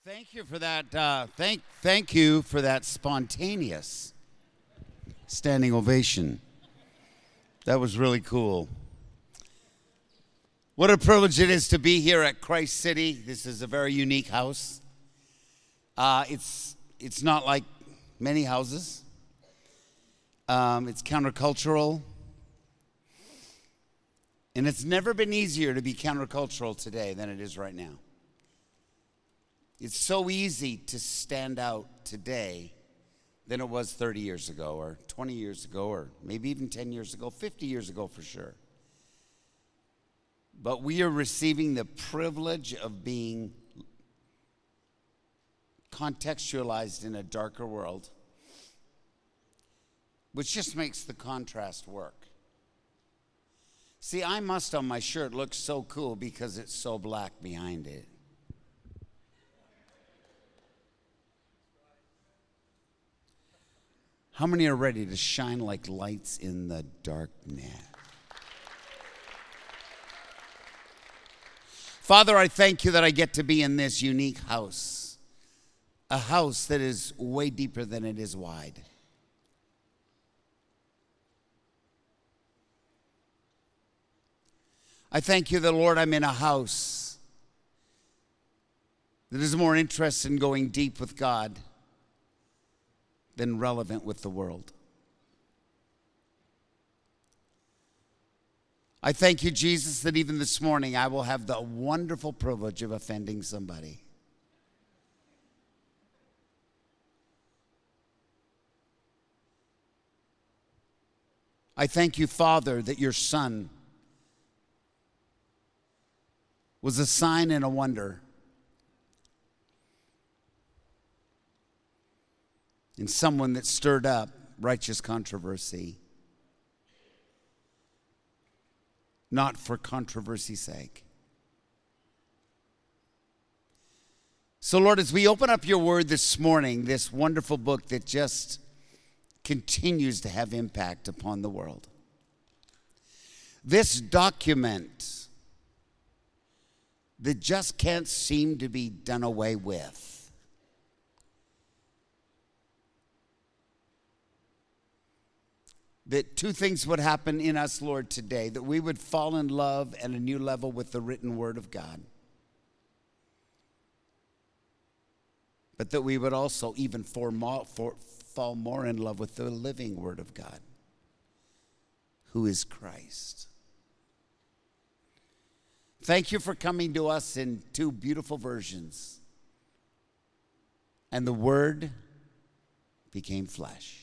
Thank you for that. Thank you for that spontaneous standing ovation. That was really cool. What a privilege it is to be here at Christ City. This is a very unique house. It's not like many houses. It's countercultural. And it's never been easier to be countercultural today than it is right now. It's so easy to stand out today than it was 30 years ago or 20 years ago or maybe even 10 years ago, 50 years ago for sure. But we are receiving the privilege of being contextualized in a darker world, which just makes the contrast work. See, I must on my shirt look so cool because it's so black behind it. How many are ready to shine like lights in the darkness? Father, I thank you that I get to be in this unique house, a house that is way deeper than it is wide. I thank you that, Lord, I'm in a house that is more interested in going deep with God than relevant with the world. I thank you, Jesus, that even this morning I will have the wonderful privilege of offending somebody. I thank you, Father, that your Son was a sign and a wonder. And someone that stirred up righteous controversy, not for controversy's sake. So, Lord, as we open up your word this morning, this wonderful book that just continues to have impact upon the world, this document that just can't seem to be done away with, that two things would happen in us, Lord, today, that we would fall in love at a new level with the written word of God, but that we would also even fall more in love with the living word of God, who is Christ. Thank you for coming to us in two beautiful versions. And the word became flesh.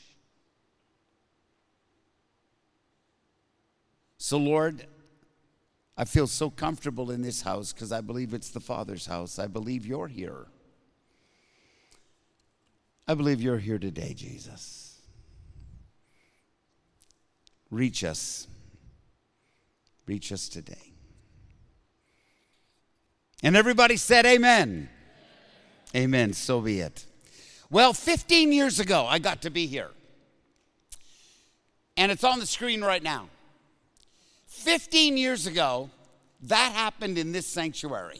So, Lord, I feel so comfortable in this house because I believe it's the Father's house. I believe you're here. I believe you're here today, Jesus. Reach us. Reach us today. And everybody said amen. Amen. So be it. Well, 15 years ago, I got to be here. And it's on the screen right now. 15 years ago, that happened in this sanctuary.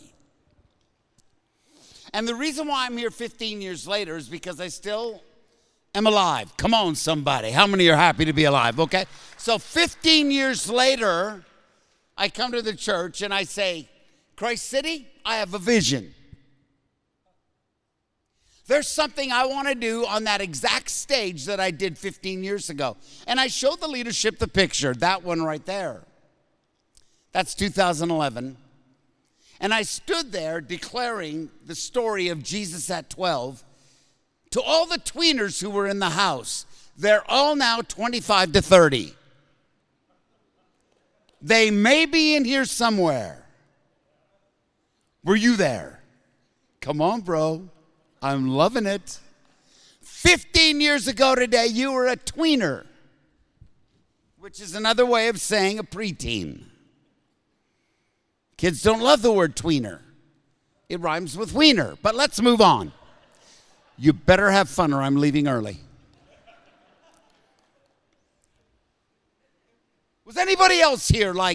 And the reason why I'm here 15 years later is because I still am alive. Come on, somebody. How many are happy to be alive? Okay. So 15 years later, I come to the church and I say, Christ City, I have a vision. There's something I want to do on that exact stage that I did 15 years ago. And I showed the leadership the picture, that one right there. That's 2011. And I stood there declaring the story of Jesus at 12 to all the tweeners who were in the house. They're all now 25 to 30. They may be in here somewhere. Were you there? Come on, bro. I'm loving it. 15 years ago today, you were a tweener, which is another way of saying a preteen. Kids don't love the word tweener. It rhymes with wiener, but let's move on. You better have fun or I'm leaving early. Was anybody else here like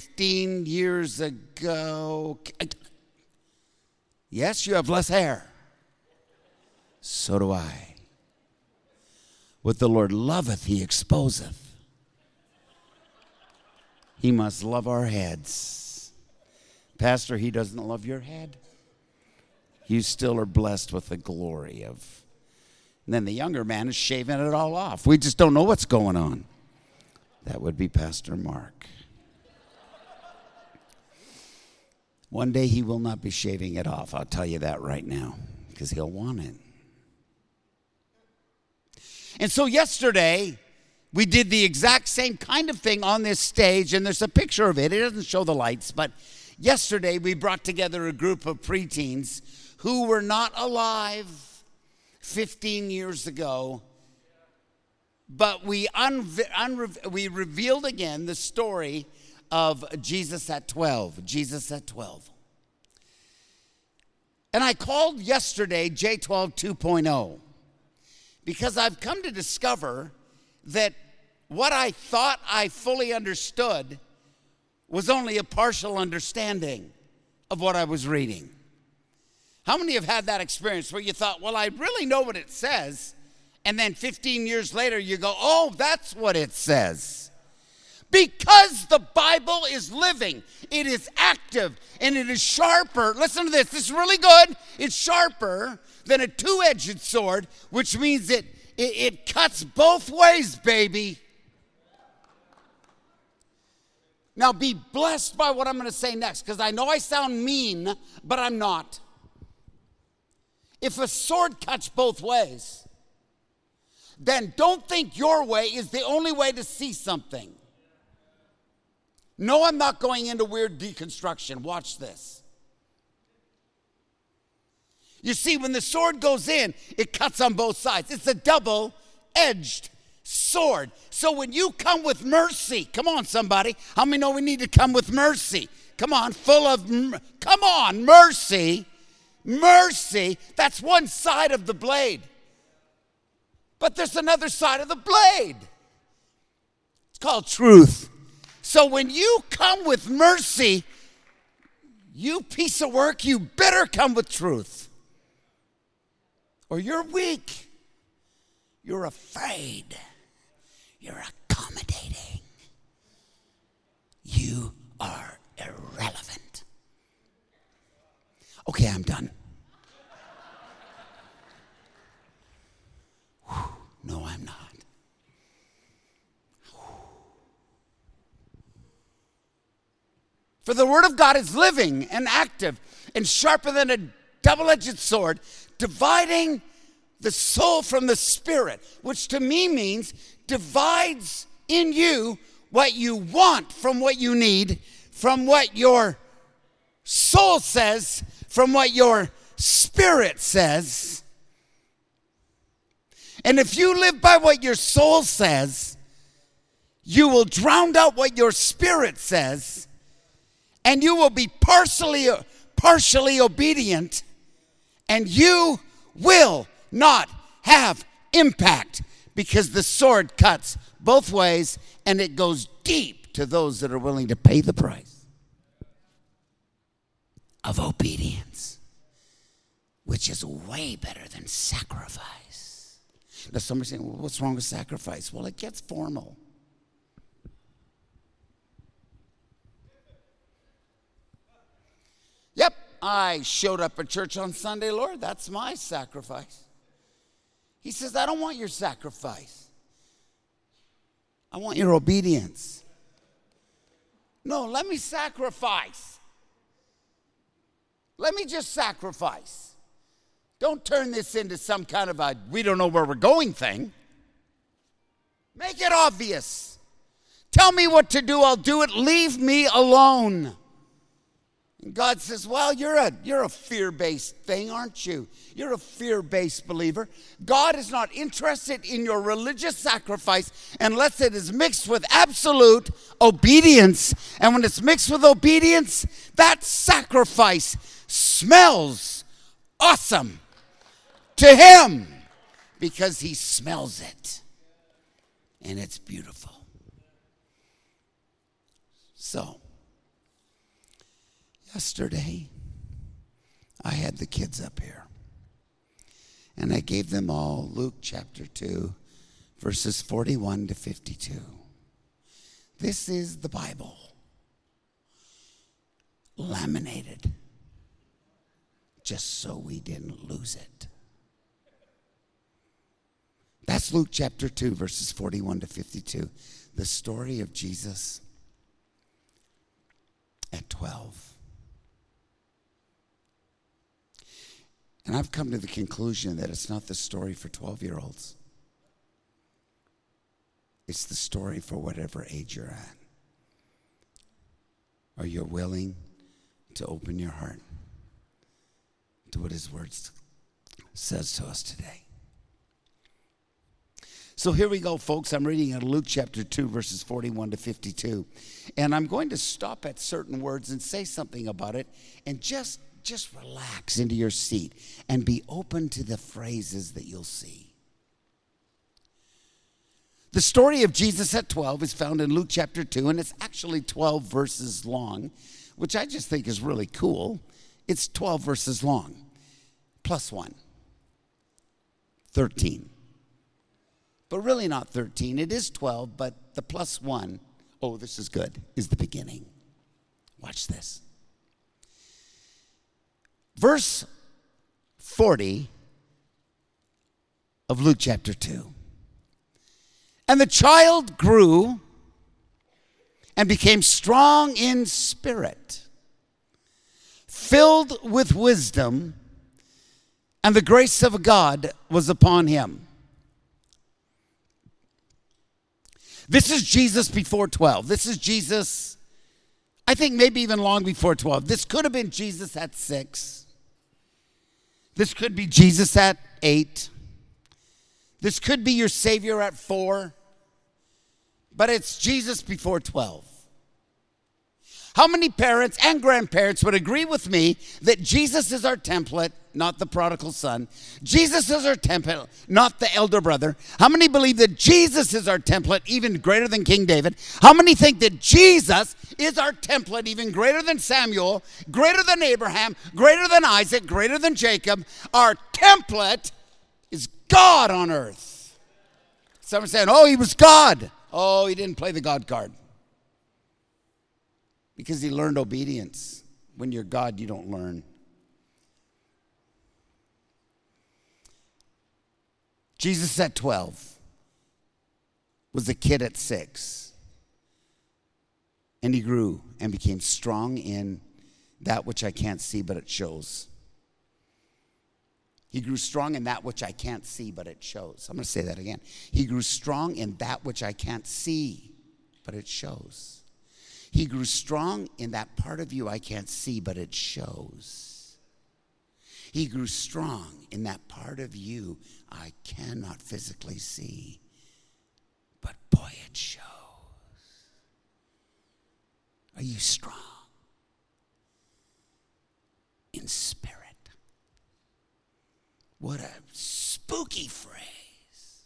15 years ago? Yes, you have less hair. So do I. What the Lord loveth, he exposeth. He must love our heads. Pastor, he doesn't love your head. You still are blessed with the glory of. And then the younger man is shaving it all off. We just don't know what's going on. That would be Pastor Mark. One day he will not be shaving it off. I'll tell you that right now, because he'll want it. And so yesterday, we did the exact same kind of thing on this stage, and there's a picture of it. It doesn't show the lights, but yesterday we brought together a group of preteens who were not alive 15 years ago, but we revealed again the story of Jesus at 12. Jesus at 12. And I called yesterday J12 2.0 because I've come to discover that what I thought I fully understood was only a partial understanding of what I was reading. How many have had that experience where you thought, well, I really know what it says, and then 15 years later you go, oh, that's what it says. Because the Bible is living, it is active, and it is sharper. Listen to this. This is really good. It's sharper than a two-edged sword, which means it cuts both ways, baby. Now, be blessed by what I'm going to say next, because I know I sound mean, but I'm not. If a sword cuts both ways, then don't think your way is the only way to see something. No, I'm not going into weird deconstruction. Watch this. You see, when the sword goes in, it cuts on both sides. It's a double-edged sword. So when you come with mercy, come on, somebody. How many know we need to come with mercy? Come on, mercy. Mercy, that's one side of the blade. But there's another side of the blade. It's called truth. So when you come with mercy, you piece of work, you better come with truth. Or you're weak. You're afraid. You're accommodating. You are irrelevant. Okay, I'm done. No, I'm not. For the word of God is living and active and sharper than a double-edged sword, dividing the soul from the spirit, which to me means divides in you what you want from what you need, from what your soul says, from what your spirit says. And if you live by what your soul says, you will drown out what your spirit says, and you will be partially obedient, and you will not have impact, because the sword cuts both ways, and it goes deep to those that are willing to pay the price of obedience, which is way better than sacrifice. Now somebody's saying, well, what's wrong with sacrifice? Well, it gets formal. Yep, I showed up at church on Sunday, Lord, that's my sacrifice. He says, I don't want your sacrifice. I want your obedience. No, let me sacrifice. Let me just sacrifice. Don't turn this into some kind of a we don't know where we're going thing. Make it obvious. Tell me what to do, I'll do it. Leave me alone. And God says, well, you're a fear-based thing, aren't you? You're a fear-based believer. God is not interested in your religious sacrifice unless it is mixed with absolute obedience. And when it's mixed with obedience, that sacrifice smells awesome to him because he smells it. And it's beautiful. So, yesterday, I had the kids up here. And I gave them all Luke chapter 2, verses 41 to 52. This is the Bible, laminated, just so we didn't lose it. That's Luke chapter 2, verses 41 to 52. The story of Jesus at 12. And I've come to the conclusion that it's not the story for 12-year-olds. It's the story for whatever age you're at. Are you willing to open your heart to what his word says to us today? So here we go, folks. I'm reading in Luke chapter 2, verses 41 to 52. And I'm going to stop at certain words and say something about it, and just relax into your seat and be open to the phrases that you'll see. The story of Jesus at 12 is found in Luke chapter 2, and it's actually 12 verses long, which I just think is really cool. It's 12 verses long, plus 1, 13. But really not 13. It is 12, but the plus 1, oh, this is good, is the beginning. Watch this. Verse 40 of Luke chapter 2. And the child grew and became strong in spirit, filled with wisdom, and the grace of God was upon him. This is Jesus before 12. This is Jesus, I think maybe even long before 12. This could have been Jesus at 6. This could be Jesus at 8. This could be your Savior at 4. But it's Jesus before 12. How many parents and grandparents would agree with me that Jesus is our template, not the prodigal son? Jesus is our template, not the elder brother. How many believe that Jesus is our template, even greater than King David? How many think that Jesus is our template, even greater than Samuel, greater than Abraham, greater than Isaac, greater than Jacob? Our template is God on earth. Some are saying, oh, he was God. Oh, he didn't play the God card. Because he learned obedience. When you're God, you don't learn. Jesus at 12 was a kid at 6. And he grew and became strong in that which I can't see, but it shows. He grew strong in that which I can't see, but it shows. I'm going to say that again. He grew strong in that which I can't see, but it shows. He grew strong in that part of you I can't see, but it shows. He grew strong in that part of you I cannot physically see, but boy, it shows. Are you strong in spirit? What a spooky phrase.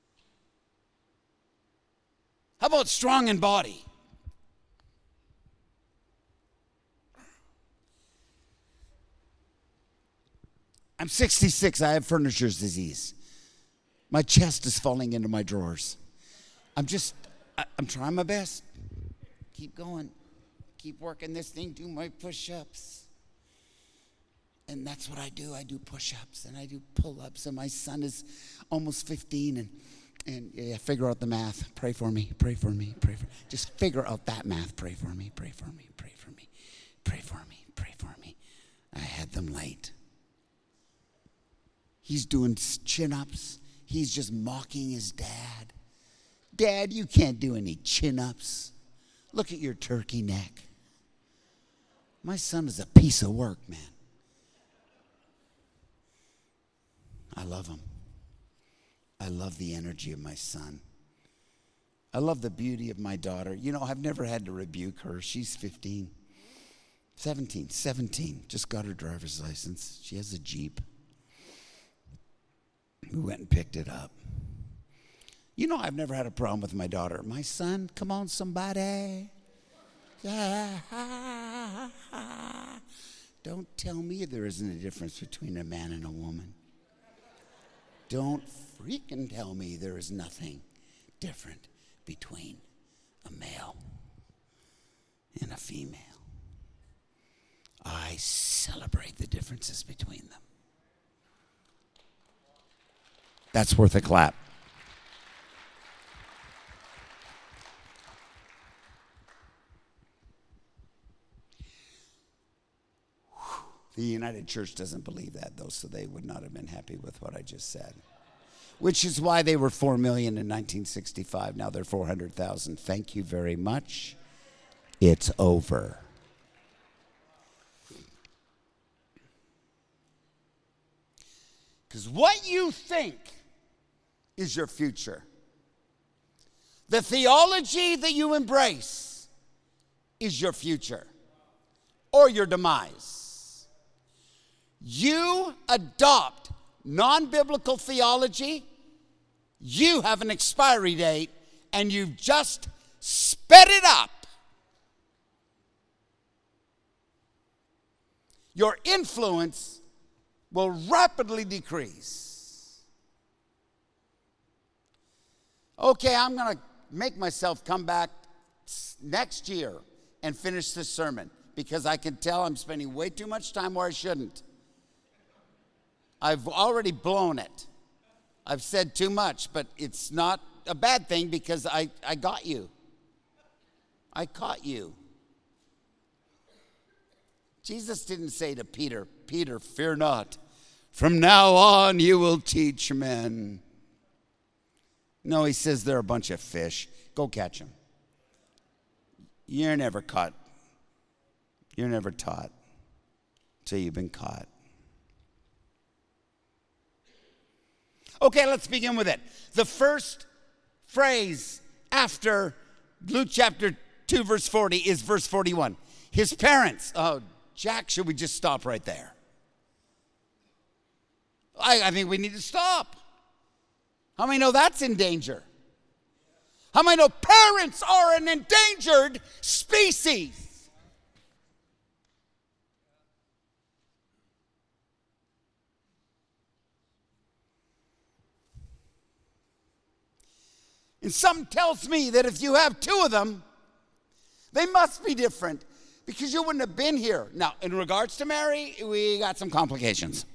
How about strong in body? I'm 66. I have furniture's disease. My chest is falling into my drawers. I'm trying my best. Keep going. Keep working this thing. Do my push-ups. And that's what I do. I do push-ups and I do pull-ups. And my son is almost 15. And yeah, figure out the math. Pray for me. Pray for me. Pray for me. Just figure out that math. Pray for me. Pray for me. Pray for me. Pray for me. Pray for me. I had them late. He's doing chin-ups. He's just mocking his dad. Dad, you can't do any chin-ups. Look at your turkey neck. My son is a piece of work, man. I love him. I love the energy of my son. I love the beauty of my daughter. You know, I've never had to rebuke her. She's 17. Just got her driver's license. She has a Jeep. We went and picked it up. You know, I've never had a problem with my daughter. My son, come on, somebody. Don't tell me there isn't a difference between a man and a woman. Don't freaking tell me there is nothing different between a male and a female. I celebrate the differences between them. That's worth a clap. The United Church doesn't believe that, though, so they would not have been happy with what I just said. Which is why they were 4 million in 1965. Now they're 400,000. Thank you very much. It's over. Because what you think is your future. The theology that you embrace is your future or your demise. You adopt non-biblical theology, you have an expiry date, and you've just sped it up. Your influence will rapidly decrease. Okay, I'm going to make myself come back next year and finish this sermon because I can tell I'm spending way too much time where I shouldn't. I've already blown it. I've said too much, but it's not a bad thing because I got you. I caught you. Jesus didn't say to Peter, Peter, fear not. From now on you will teach men. No, he says they're a bunch of fish. Go catch them. You're never caught. You're never taught till you've been caught. Okay, let's begin with it. The first phrase after Luke chapter 2, verse 40 is verse 41. His parents. Oh, Jack, should we just stop right there? I think we need to stop. How many know that's in danger? How many know parents are an endangered species? And something tells me that if you have two of them, they must be different because you wouldn't have been here. Now, in regards to Mary, we got some complications.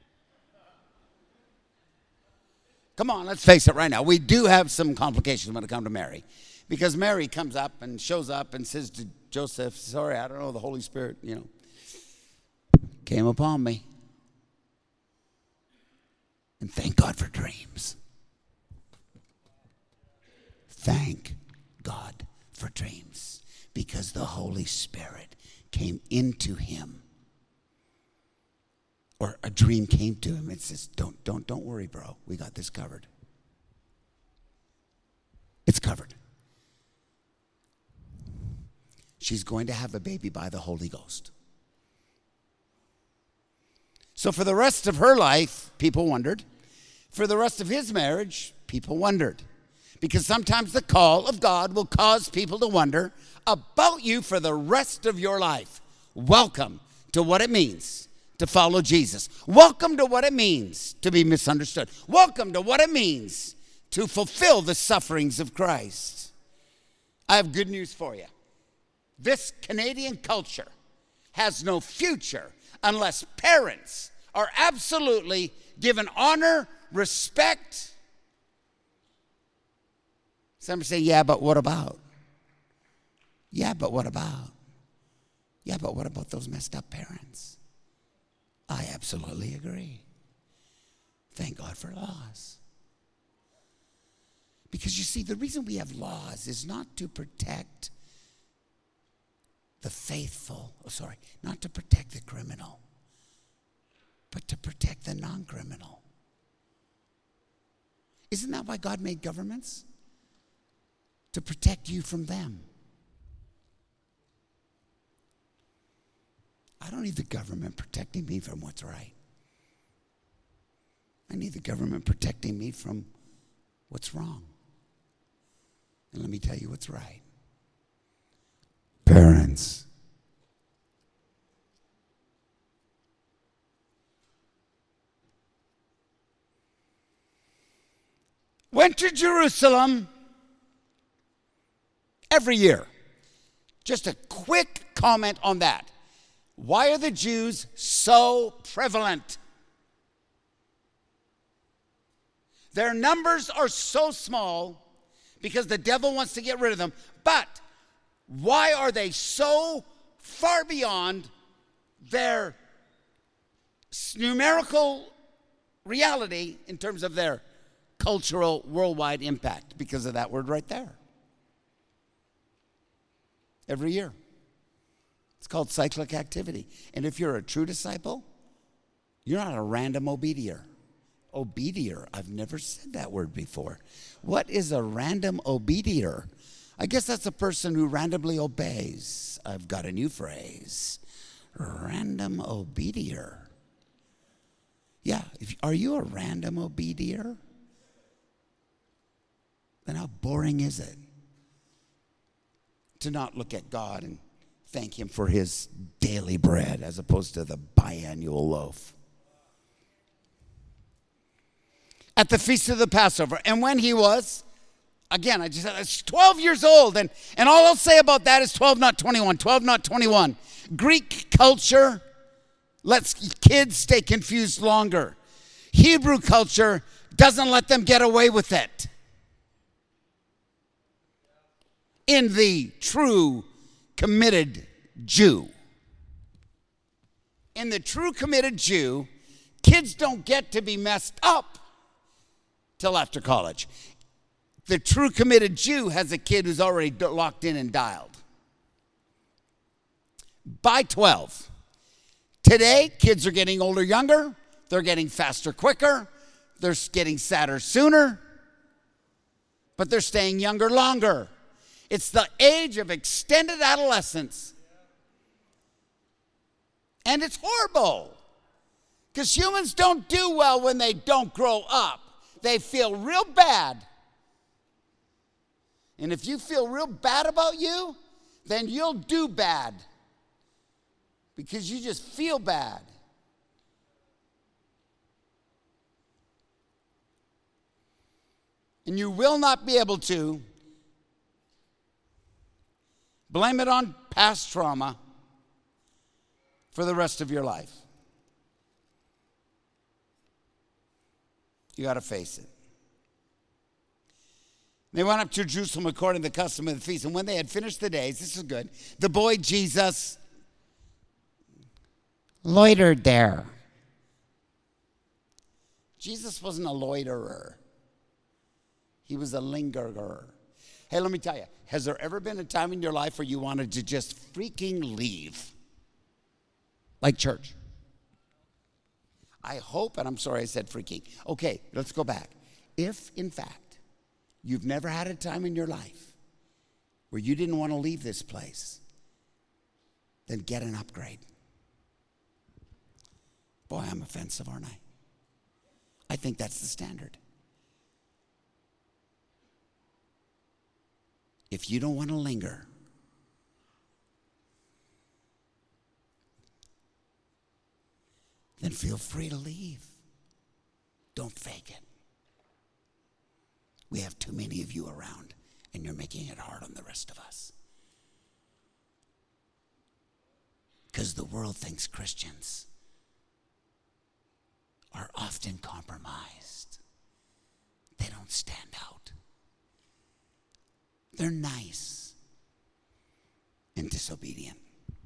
Come on, let's face it right now. We do have some complications when it comes to Mary. Because Mary comes up and shows up and says to Joseph, sorry, I don't know, the Holy Spirit, came upon me. And thank God for dreams. Thank God for dreams. Because the Holy Spirit came into him. Or a dream came to him and says, don't worry, bro. We got this covered. It's covered. She's going to have a baby by the Holy Ghost. So for the rest of her life, people wondered. For the rest of his marriage, people wondered. Because sometimes the call of God will cause people to wonder about you for the rest of your life. Welcome to what it means to follow Jesus. Welcome to what it means to be misunderstood. Welcome to what it means to fulfill the sufferings of Christ. I have good news for you. This Canadian culture has no future unless parents are absolutely given honor, respect. Some say, yeah, but what about? Yeah, but what about? Yeah, but what about those messed up parents? I absolutely agree. Thank God for laws. Because you see, the reason we have laws is not to protect the faithful, not to protect the criminal, but to protect the non-criminal. Isn't that why God made governments? To protect you from them. I don't need the government protecting me from what's right. I need the government protecting me from what's wrong. And let me tell you what's right. Parents. went to Jerusalem every year. Just a quick comment on that. Why are the Jews so prevalent? Their numbers are so small because the devil wants to get rid of them. But why are they so far beyond their numerical reality in terms of their cultural worldwide impact? Because of that word right there. Every year. It's called cyclic activity. And if you're a true disciple, you're not a random obedier. Obedier. I've never said that word before. What is a random obedier? I guess that's a person who randomly obeys. I've got a new phrase. Random obedier. Yeah, are you a random obedier? Then how boring is it to not look at God and thank him for his daily bread as opposed to the biannual loaf? At the feast of the Passover. And when he was, again, I just said, it's 12 years old. And all I'll say about that is 12, not 21. 12, not 21. Greek culture lets kids stay confused longer. Hebrew culture doesn't let them get away with it. In the true committed Jew. In the true committed Jew, kids don't get to be messed up till after college. The true committed Jew has a kid who's already locked in and dialed. By 12. Today, kids are getting older younger. They're getting faster quicker. They're getting sadder sooner. But they're staying younger longer. It's the age of extended adolescence. And it's horrible. Because humans don't do well when they don't grow up. They feel real bad. And if you feel real bad about you, then you'll do bad. Because you just feel bad. And you will not be able to blame it on past trauma for the rest of your life. You got to face it. They went up to Jerusalem according to the custom of the feast. And when they had finished the days, this is good, the boy Jesus loitered there. Jesus wasn't a loiterer. He was a lingerer. Hey, let me tell you, has there ever been a time in your life where you wanted to just freaking leave? Like church. I hope, and I'm sorry I said freaking. Okay, let's go back. If, in fact, you've never had a time in your life where you didn't want to leave this place, then get an upgrade. Boy, I'm offensive, aren't I? I think that's the standard. If you don't want to linger, then feel free to leave. Don't fake it. We have too many of you around, and you're making it hard on the rest of us. Because the world thinks Christians are often compromised. They don't stand out. They're nice and disobedient.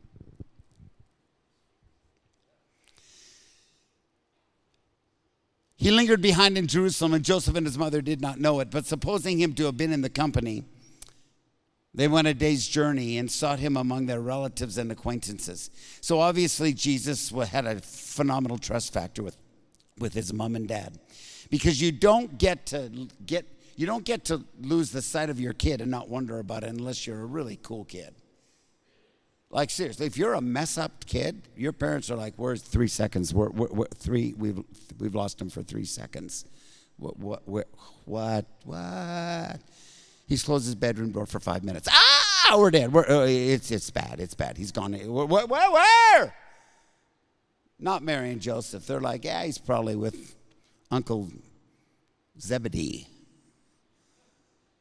He lingered behind in Jerusalem, and Joseph and his mother did not know it. But supposing him to have been in the company, they went a day's journey and sought him among their relatives and acquaintances. So obviously Jesus had a phenomenal trust factor with his mom and dad, because you don't get to lose the sight of your kid and not wonder about it unless you're a really cool kid. Like seriously, if you're a mess up kid, your parents are like, "Where's 3 seconds? We've lost him for 3 seconds. What? He's closed his bedroom door for 5 minutes. We're dead. It's bad. It's bad. He's gone. Where? Not Mary and Joseph. They're like, yeah, he's probably with Uncle Zebedee.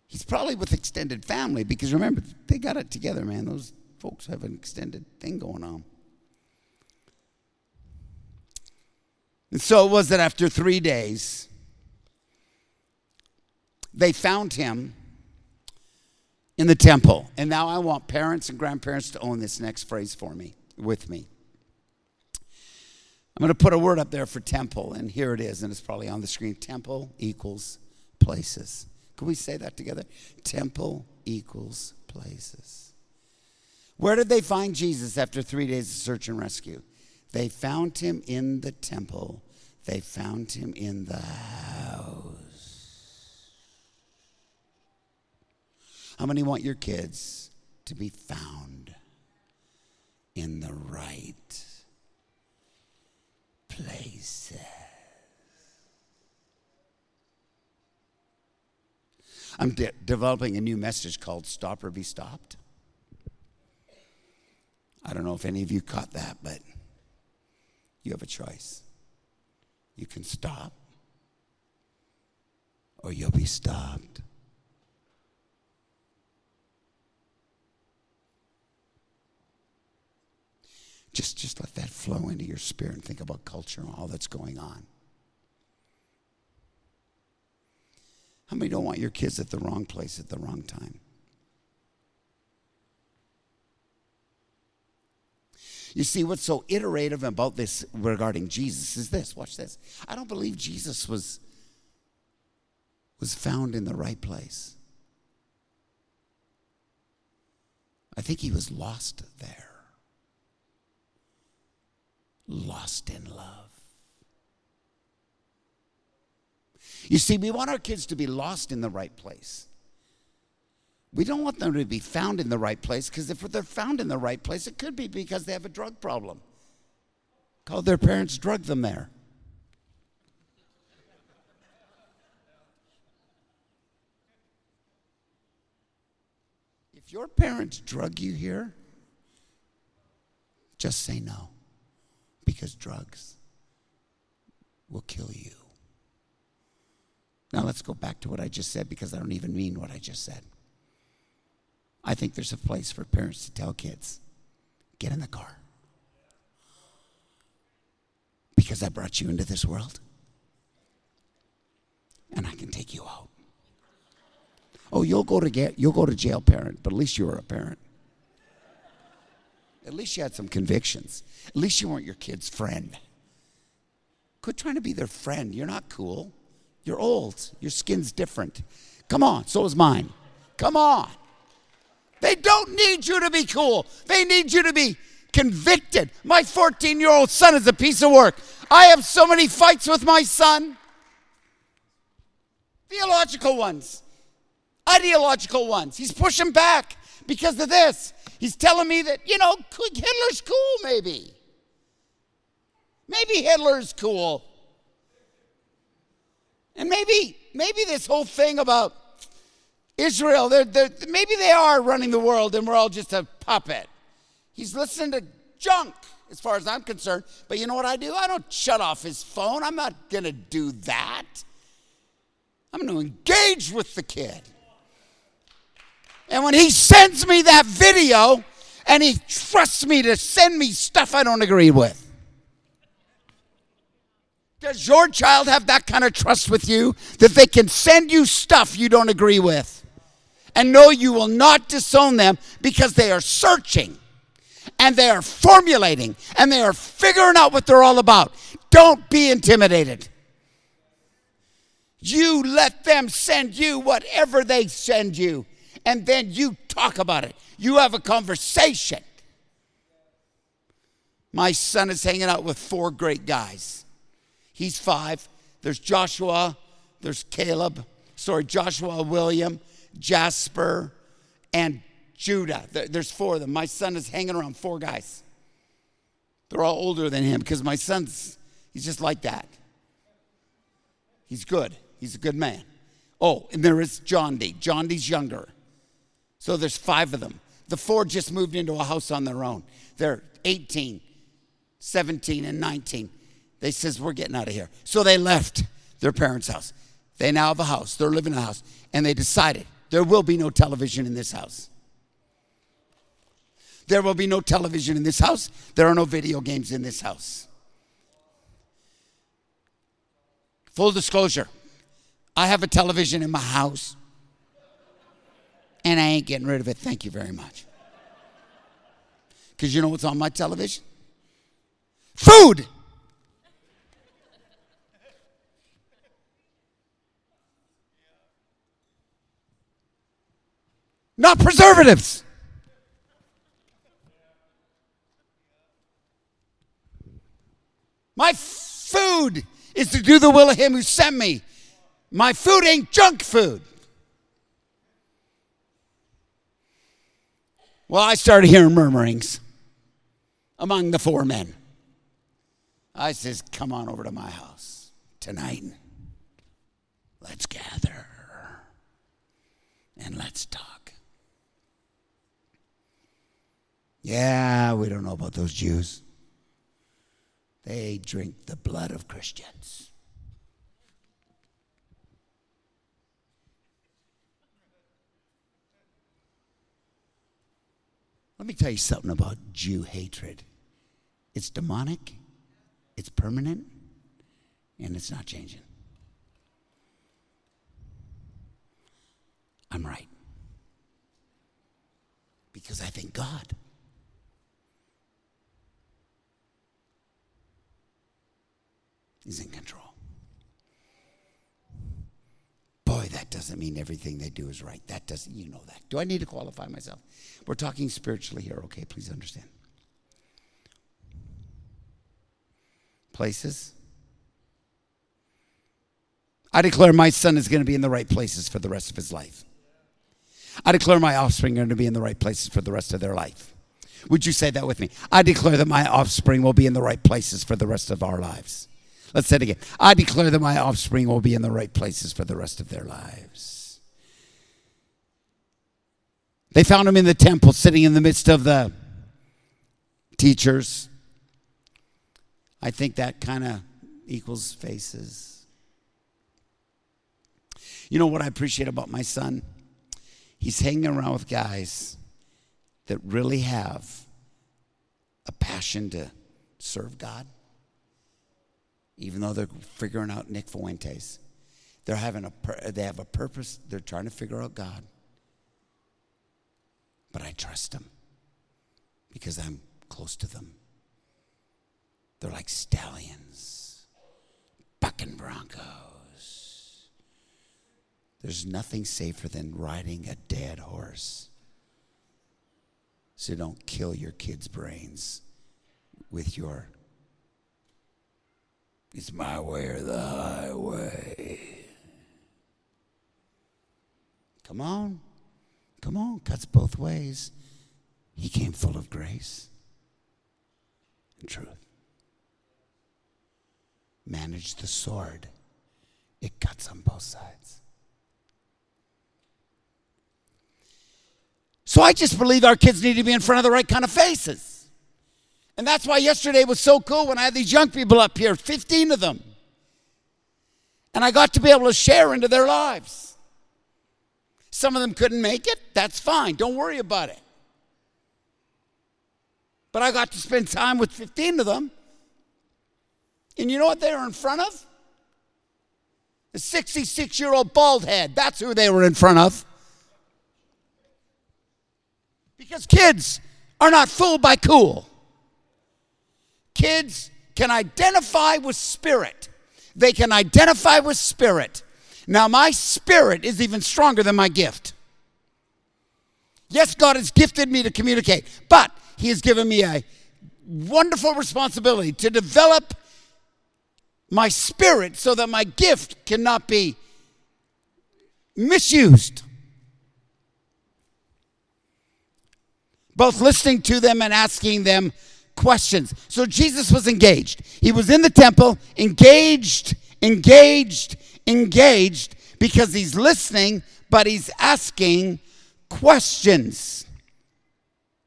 He's probably with extended family because remember, they got it together, man. Those folks have an extended thing going on. And so it was that after 3 days, they found him in the temple. And now I want parents and grandparents to own this next phrase for me, with me. I'm going to put a word up there for temple, and here it is, and it's probably on the screen. Temple equals places. Can we say that together? Temple equals places. Where did they find Jesus after 3 days of search and rescue? They found him in the temple. They found him in the house. How many want your kids to be found in the right places? I'm developing a new message called Stop or Be Stopped. I don't know if any of you caught that, but you have a choice. You can stop or you'll be stopped. Just let that flow into your spirit and think about culture and all that's going on. How many don't want your kids at the wrong place at the wrong time? You see, what's so iterative about this regarding Jesus is this. Watch this. I don't believe Jesus was found in the right place. I think he was lost there. Lost in love. You see, we want our kids to be lost in the right place. We don't want them to be found in the right place, because if they're found in the right place, it could be because they have a drug problem. Called their parents drugged them there. If your parents drug you here, just say no, because drugs will kill you. Now let's go back to what I just said, because I don't even mean what I just said. I think there's a place for parents to tell kids, get in the car. Because I brought you into this world. And I can take you out. Oh, you'll go to jail, parent, but at least you were a parent. At least you had some convictions. At least you weren't your kid's friend. Quit trying to be their friend. You're not cool. You're old. Your skin's different. Come on, so is mine. Come on. They don't need you to be cool. They need you to be convicted. My 14-year-old son is a piece of work. I have so many fights with my son. Theological ones. Ideological ones. He's pushing back because of this. He's telling me that, Hitler's cool maybe. Maybe Hitler's cool. And maybe this whole thing about Israel, maybe they are running the world and we're all just a puppet. He's listening to junk as far as I'm concerned. But you know what I do? I don't shut off his phone. I'm not going to do that. I'm going to engage with the kid. And when he sends me that video and he trusts me to send me stuff I don't agree with, does your child have that kind of trust with you that they can send you stuff you don't agree with? And know you will not disown them because they are searching and they are formulating and they are figuring out what they're all about. Don't be intimidated. You let them send you whatever they send you, and then you talk about it. You have a conversation. My son is hanging out with 4 great guys. He's 5. There's Joshua, William, Jasper, and Judah. There's 4 of them. My son is hanging around 4 guys. They're all older than him because my son's, he's just like that. He's good. He's a good man. Oh, and there is John D. John D's younger. So there's 5 of them. The 4 just moved into a house on their own. They're 18, 17, and 19. They says, we're getting out of here. So they left their parents' house. They now have a house. They're living in a house. And they decided, There will be no television in this house. There will be no television in this house. There are no video games in this house. Full disclosure, I have a television in my house, and I ain't getting rid of it. Thank you very much. Because you know what's on my television? Food! Not preservatives. My food is to do the will of him who sent me. My food ain't junk food. Well, I started hearing murmurings among the four men. I says, come on over to my house tonight. Let's gather and let's talk. Yeah, we don't know about those Jews. They drink the blood of Christians. Let me tell you something about Jew hatred. It's demonic, it's permanent, and it's not changing. I'm right. Because I think God is in control. Boy, that doesn't mean everything they do is right. That doesn't, you know that. Do I need to qualify myself? We're talking spiritually here, okay? Please understand. Places. I declare my son is going to be in the right places for the rest of his life. I declare my offspring are going to be in the right places for the rest of their life. Would you say that with me? I declare that my offspring will be in the right places for the rest of our lives. Let's say it again. I declare that my offspring will be in the right places for the rest of their lives. They found him in the temple, sitting in the midst of the teachers. I think that kind of equals faces. You know what I appreciate about my son? He's hanging around with guys that really have a passion to serve God. Even though they're figuring out Nick Fuentes, they have a purpose. They're trying to figure out God. But I trust them because I'm close to them. They're like stallions, bucking broncos. There's nothing safer than riding a dead horse. So don't kill your kids' brains with your it's my way or the highway. Come on. Come on. Cuts both ways. He came full of grace and truth. Manage the sword. It cuts on both sides. So I just believe our kids need to be in front of the right kind of faces. And that's why yesterday was so cool when I had these young people up here, 15 of them. And I got to be able to share into their lives. Some of them couldn't make it. That's fine. Don't worry about it. But I got to spend time with 15 of them. And you know what they were in front of? A 66-year-old bald head. That's who they were in front of. Because kids are not fooled by cool. Kids can identify with spirit. They can identify with spirit. Now, my spirit is even stronger than my gift. Yes, God has gifted me to communicate, but He has given me a wonderful responsibility to develop my spirit so that my gift cannot be misused. Both listening to them and asking them questions. So Jesus was engaged. He was in the temple, engaged, because he's listening, but he's asking questions.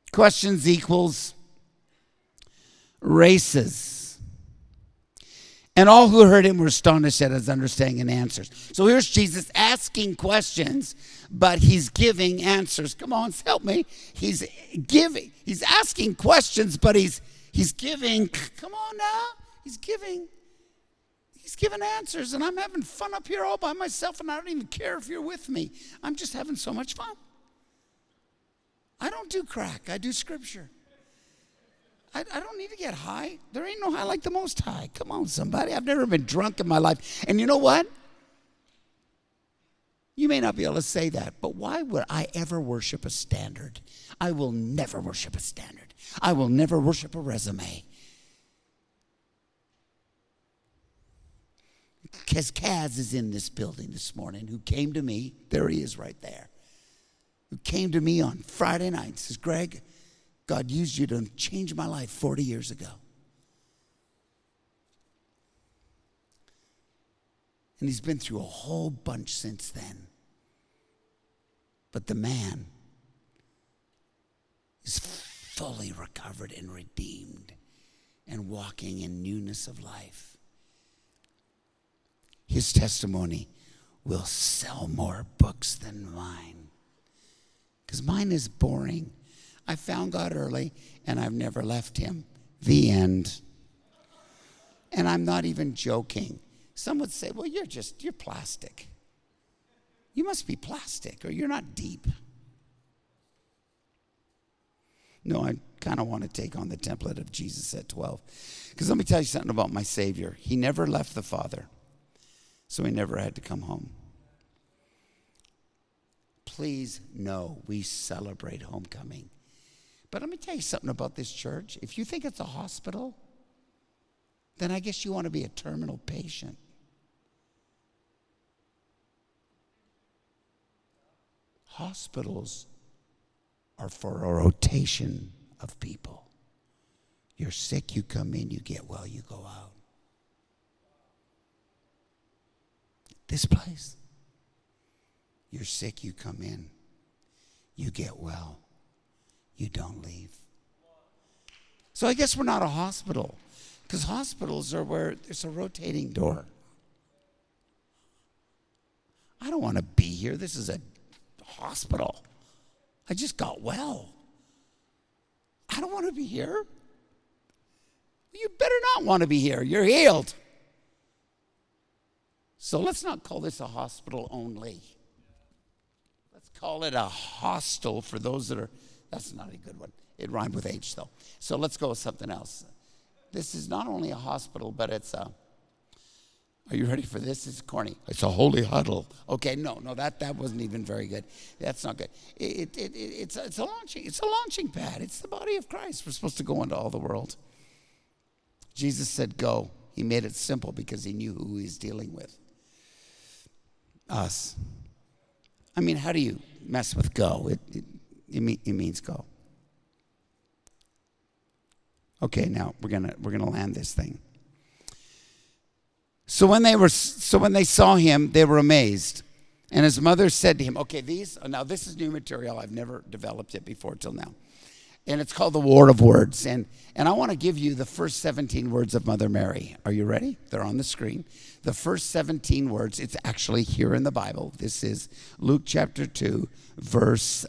Questions equals races. And all who heard him were astonished at his understanding and answers. So here's Jesus asking questions, but he's giving answers. Come on, help me. He's asking questions, but he's giving. Come on now. He's giving answers, and I'm having fun up here all by myself, and I don't even care if you're with me. I'm just having so much fun. I don't do crack. I do scripture. I don't need to get high. There ain't no high like the Most High. Come on, somebody. I've never been drunk in my life. And you know what? You may not be able to say that, but why would I ever worship a standard? I will never worship a standard. I will never worship a resume. Because Kaz is in this building this morning, who came to me. There he is right there. Who came to me on Friday night and says, Greg, God used you to change my life 40 years ago. And he's been through a whole bunch since then. But the man is fully recovered and redeemed and walking in newness of life. His testimony will sell more books than mine. Because mine is boring. I found God early, and I've never left him. The end. And I'm not even joking. Some would say, well, you're plastic. You must be plastic, or you're not deep. No, I kind of want to take on the template of Jesus at 12. Because let me tell you something about my Savior. He never left the Father, so he never had to come home. Please know we celebrate homecoming. But let me tell you something about this church. If you think it's a hospital, then I guess you want to be a terminal patient. Hospitals are for a rotation of people. You're sick, you come in, you get well, you go out. This place, you're sick, you come in, you get well, you don't leave. So I guess we're not a hospital, because hospitals are where there's a rotating door. I don't want to be here. This is a hospital. I just got well. I don't want to be here. You better not want to be here. You're healed. So let's not call this a hospital only. Let's call it a hostel for those that are, that's not a good one. It rhymed with H though. So let's go with something else. This is not only a hospital, but it's a, are you ready for this? It's corny. It's a holy huddle. Okay, no, that wasn't even very good. That's not good. It's a launching pad. It's the body of Christ. We're supposed to go into all the world. Jesus said go. He made it simple because he knew who he was dealing with. Us. I mean, how do you mess with go? It means go. Okay, now we're gonna land this thing. So when they saw him, they were amazed. And his mother said to him, okay, now this is new material. I've never developed it before till now. And it's called the War of Words. And I want to give you the first 17 words of Mother Mary. Are you ready? They're on the screen. The first 17 words, it's actually here in the Bible. This is Luke chapter 2, verse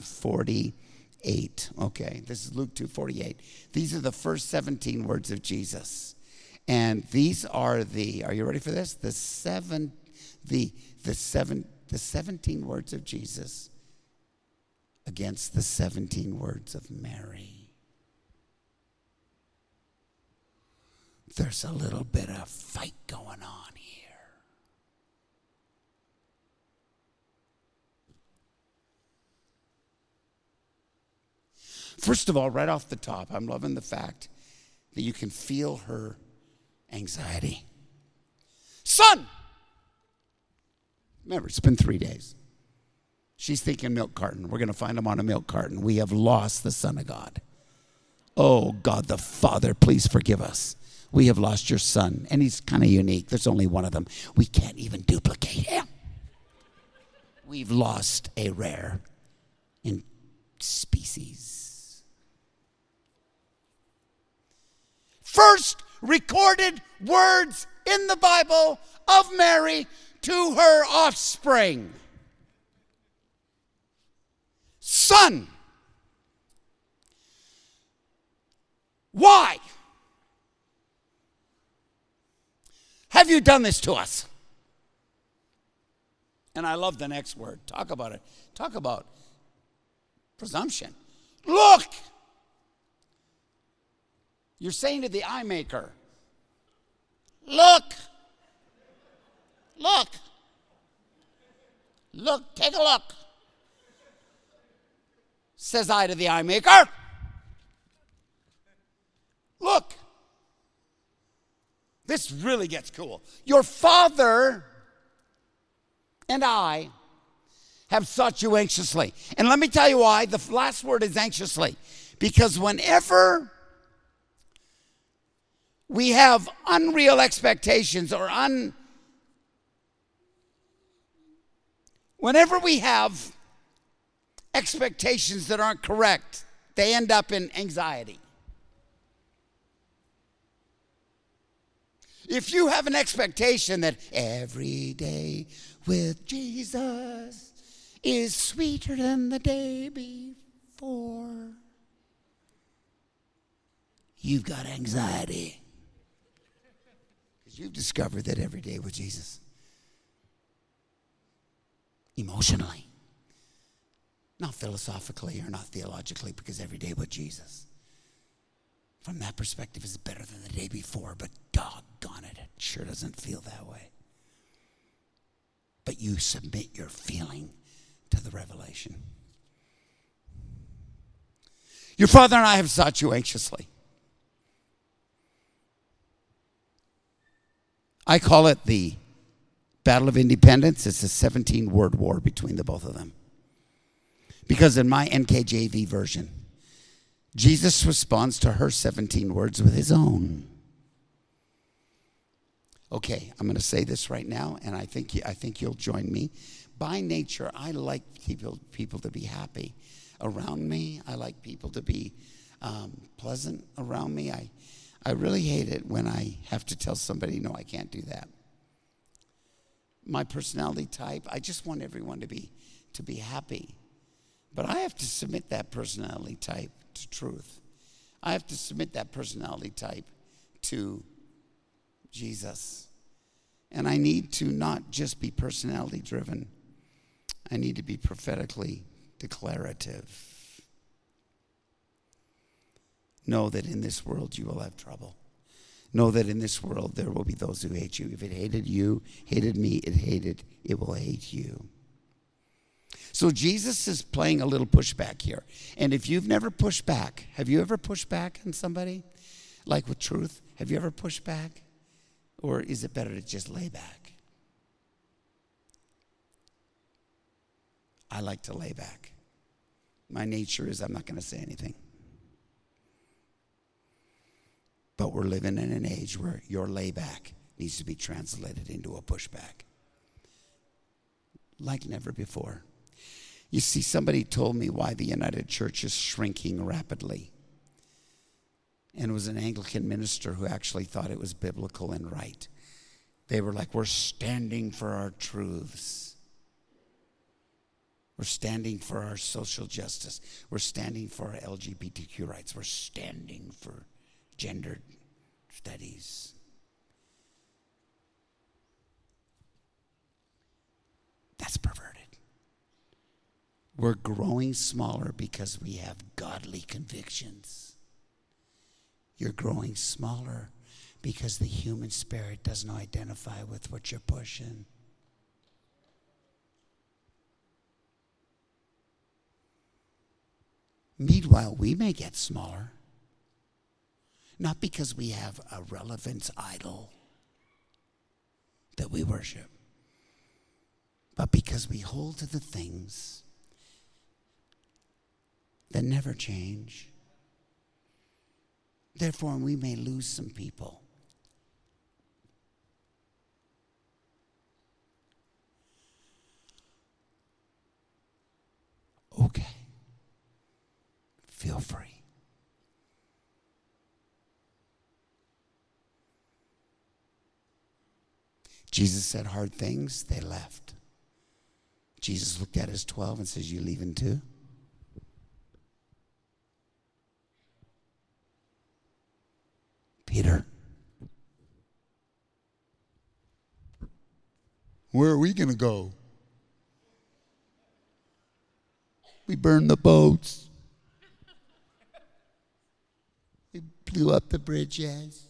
48. Okay, this is Luke 2:48. These are the first 17 words of Jesus. And these are are you ready for this? The 17 words of Jesus against the 17 words of Mary. There's a little bit of fight going on here. First of all, right off the top, I'm loving the fact that you can feel her anxiety. Son! Remember, it's been 3 days. She's thinking milk carton. We're going to find him on a milk carton. We have lost the Son of God. Oh, God the Father, please forgive us. We have lost your son. And he's kind of unique. There's only one of them. We can't even duplicate him. We've lost a rare in species. First recorded words in the Bible of Mary to her offspring. Son. Why have you done this to us? And I love the next word. Talk about it. Talk about presumption. Look. You're saying to the eye maker, look. Look. Look. Take a look. Says I to the eye maker. Look. This really gets cool. Your father and I have sought you anxiously. And let me tell you why. The last word is anxiously. Because whenever we have unreal expectations or whenever we have expectations that aren't correct, they end up in anxiety. If you have an expectation that every day with Jesus is sweeter than the day before, you've got anxiety. Because you've discovered that every day with Jesus, emotionally, not philosophically or not theologically, because every day with Jesus, from that perspective, is better than the day before, but doggone it, it sure doesn't feel that way. But you submit your feeling to the revelation. Your father and I have sought you anxiously. I call it the Battle of Independence. It's a 17-word war between the both of them. Because in my NKJV version, Jesus responds to her 17 words with his own. Okay, I'm going to say this right now, and I think you'll join me. By nature, I like people to be happy around me. I like people to be pleasant around me. I really hate it when I have to tell somebody, no, I can't do that. My personality type, I just want everyone to be happy. But I have to submit that personality type to truth. I have to submit that personality type to Jesus. And I need to not just be personality driven. I need to be prophetically declarative. Know that in this world you will have trouble. Know that in this world there will be those who hate you. If it hated you, hated me, it will hate you. So Jesus is playing a little pushback here. And if you've never pushed back, have you ever pushed back on somebody? Like with truth, have you ever pushed back? Or is it better to just lay back? I like to lay back. My nature is I'm not going to say anything. But we're living in an age where your layback needs to be translated into a pushback. Like never before. You see, somebody told me why the United Church is shrinking rapidly. And it was an Anglican minister who actually thought it was biblical and right. They were like, we're standing for our truths. We're standing for our social justice. We're standing for our LGBTQ rights. We're standing for gender studies. That's perverted. We're growing smaller because we have godly convictions. You're growing smaller because the human spirit doesn't identify with what you're pushing. Meanwhile, we may get smaller, not because we have a relevance idol that we worship, but because we hold to the things that never change. Therefore, we may lose some people. Okay. Feel free. Jesus said hard things, they left. Jesus looked at his 12 and says, you leaving too? Peter, where are we going to go? We burned the boats. We blew up the bridges.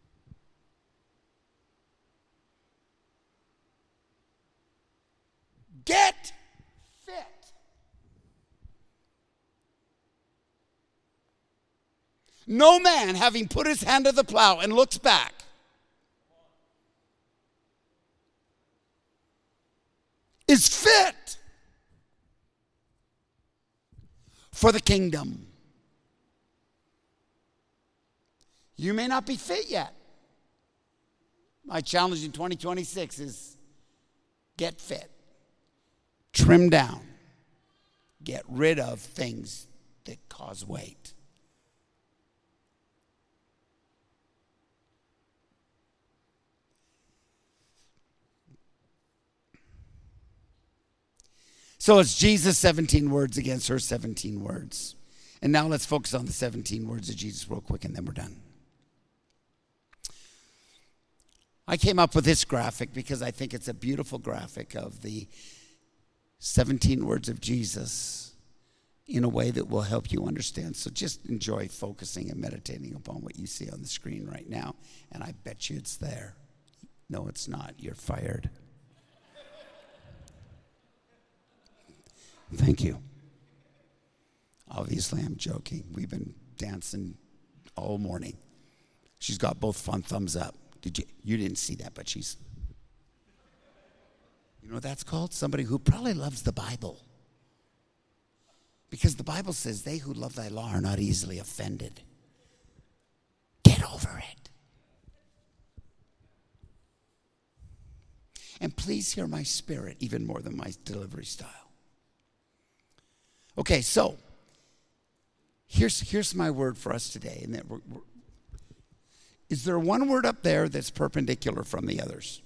Get fit. No man, having put his hand to the plow and looks back, is fit for the kingdom. You may not be fit yet. My challenge in 2026 is get fit. Trim down. Get rid of things that cause weight. So it's Jesus' 17 words against her 17 words. And now let's focus on the 17 words of Jesus real quick, and then we're done. I came up with this graphic because I think it's a beautiful graphic of the 17 words of Jesus in a way that will help you understand. So just enjoy focusing and meditating upon what you see on the screen right now. And I bet you it's there. No, it's not. You're fired. Thank you. Obviously, I'm joking. We've been dancing all morning. She's got both fun thumbs up. You didn't see that, but she's... You know what that's called? Somebody who probably loves the Bible. Because the Bible says, they who love thy law are not easily offended. Get over it. And please hear my spirit even more than my delivery style. Okay, so here's my word for us today. And that is there one word up there that's perpendicular from the others?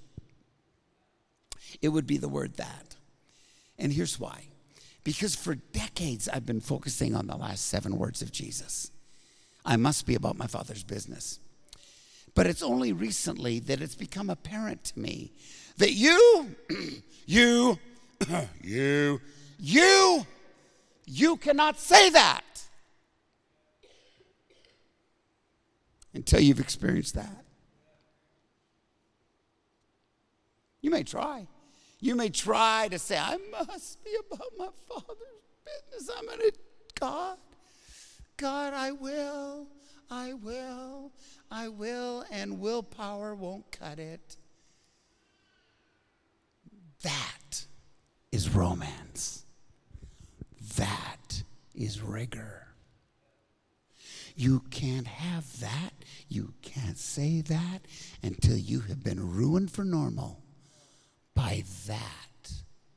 It would be the word that. And here's why. Because for decades I've been focusing on the last 7 words of Jesus. I must be about my Father's business. But it's only recently that it's become apparent to me that you cannot say that until you've experienced that. You may try. You may try to say, I must be about my Father's business. I'm going to, God, I will, and willpower won't cut it. That is romance. That is rigor. You can't have that. You can't say that until you have been ruined for normal by that.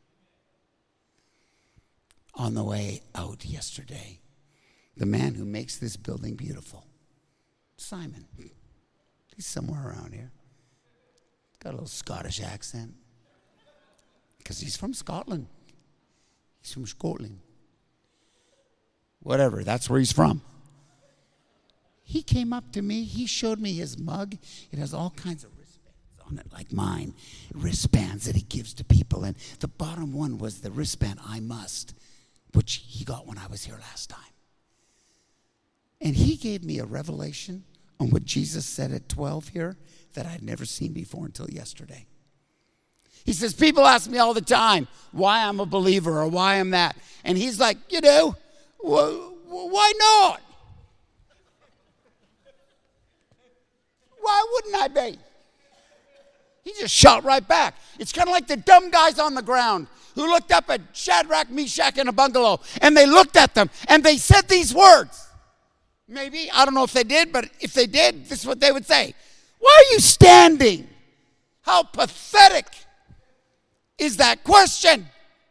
On the way out yesterday, the man who makes this building beautiful, Simon, he's somewhere around here. Got a little Scottish accent because he's from Scotland. He's from Scotland. Whatever, that's where he's from. He came up to me. He showed me his mug. It has all kinds of wristbands on it, like mine. Wristbands that he gives to people. And the bottom one was the wristband, I must, which he got when I was here last time. And he gave me a revelation on what Jesus said at 12 here that I'd never seen before until yesterday. He says, people ask me all the time why I'm a believer or why I'm that. And he's like, why not? Why wouldn't I be? He just shot right back. It's kind of like the dumb guys on the ground who looked up at Shadrach, Meshach, and Abednego, and they looked at them, and they said these words. Maybe, I don't know if they did, but if they did, this is what they would say. Why are you standing? How pathetic is that question?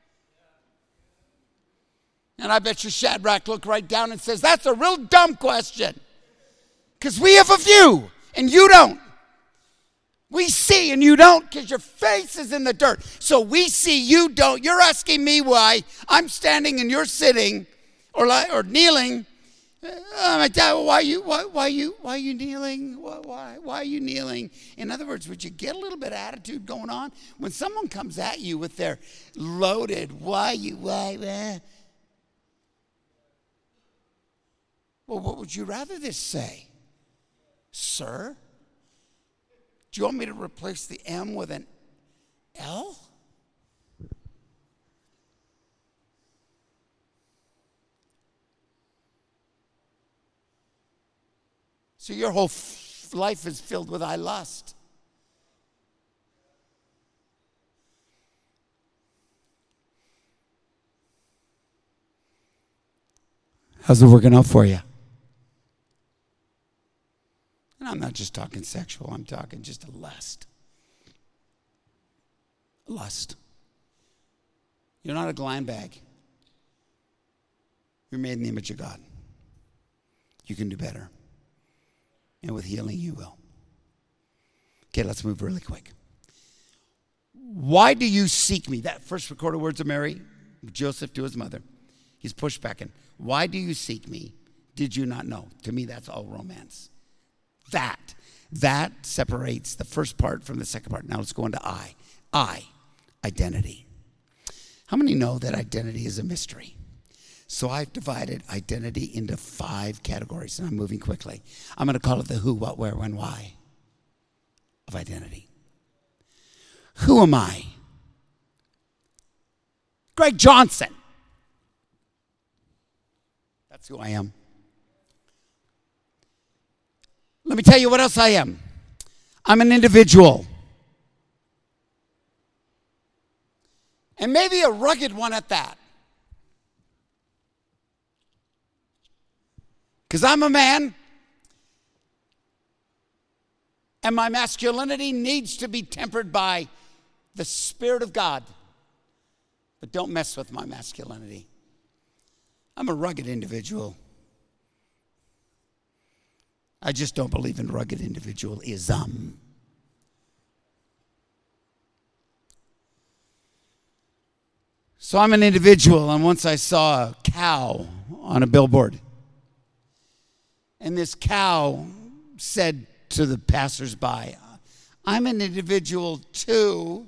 And I bet you Shadrach looked right down and says, that's a real dumb question. Because we have a view, and you don't. We see and you don't because your face is in the dirt. So we see, you don't. You're asking me why I'm standing and you're sitting or kneeling. My dad, why are you kneeling? Why are you kneeling? In other words, would you get a little bit of attitude going on when someone comes at you with their loaded, why? Well, what would you rather this say? Sir? Do you want me to replace the M with an L? So your whole life is filled with I lust. How's it working out for you? And I'm not just talking sexual, I'm talking just a lust. Lust. You're not a gland bag. You're made in the image of God. You can do better. And with healing, you will. Okay, let's move really quick. Why do you seek me? That first recorded words of Mary, Joseph to his mother. He's pushed back in. Why do you seek me? Did you not know? To me, that's all romance. That separates the first part from the second part. Now let's go into I, identity. How many know that identity is a mystery? So I've divided identity into 5 categories, and I'm moving quickly. I'm going to call it the who, what, where, when, why of identity. Who am I? Greg Johnson. That's who I am. Let me tell you what else I am. I'm an individual. And maybe a rugged one at that. Because I'm a man, and my masculinity needs to be tempered by the Spirit of God. But don't mess with my masculinity. I'm a rugged individual. I just don't believe in rugged individualism. So I'm an individual, and once I saw a cow on a billboard. And this cow said to the passersby, I'm an individual too.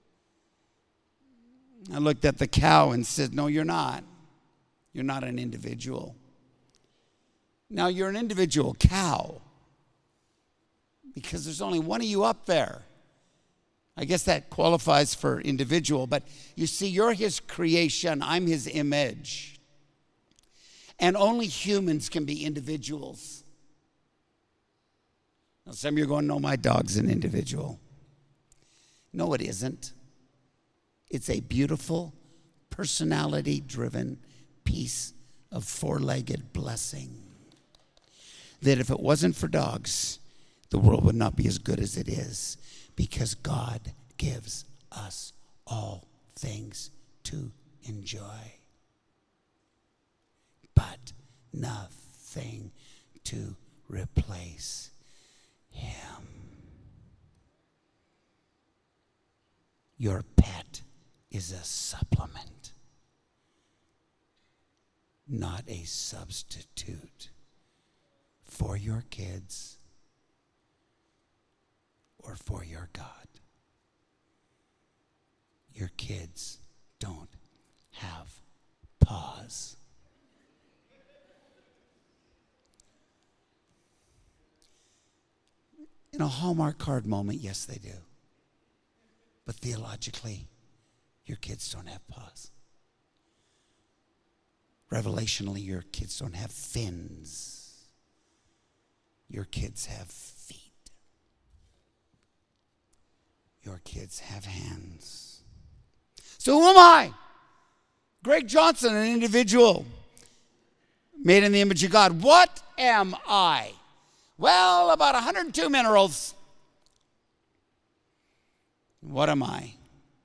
I looked at the cow and said, no, you're not. You're not an individual. Now, you're an individual cow because there's only one of you up there. I guess that qualifies for individual, but you see, you're his creation. I'm his image. And only humans can be individuals. Now, some of you are going, no, my dog's an individual. No, it isn't. It's a beautiful, personality-driven piece of 4-legged blessing. That if it wasn't for dogs, the world would not be as good as it is, because God gives us all things to enjoy, but nothing to replace him. Your pet is a supplement, not a substitute for your kids or for your God. Your kids don't have paws. In a Hallmark card moment, yes, they do. But theologically, your kids don't have paws. Revelationally, your kids don't have fins. Your kids have feet. Your kids have hands. So who am I? Greg Johnson, an individual made in the image of God. What am I? Well, about 102 minerals. What am I?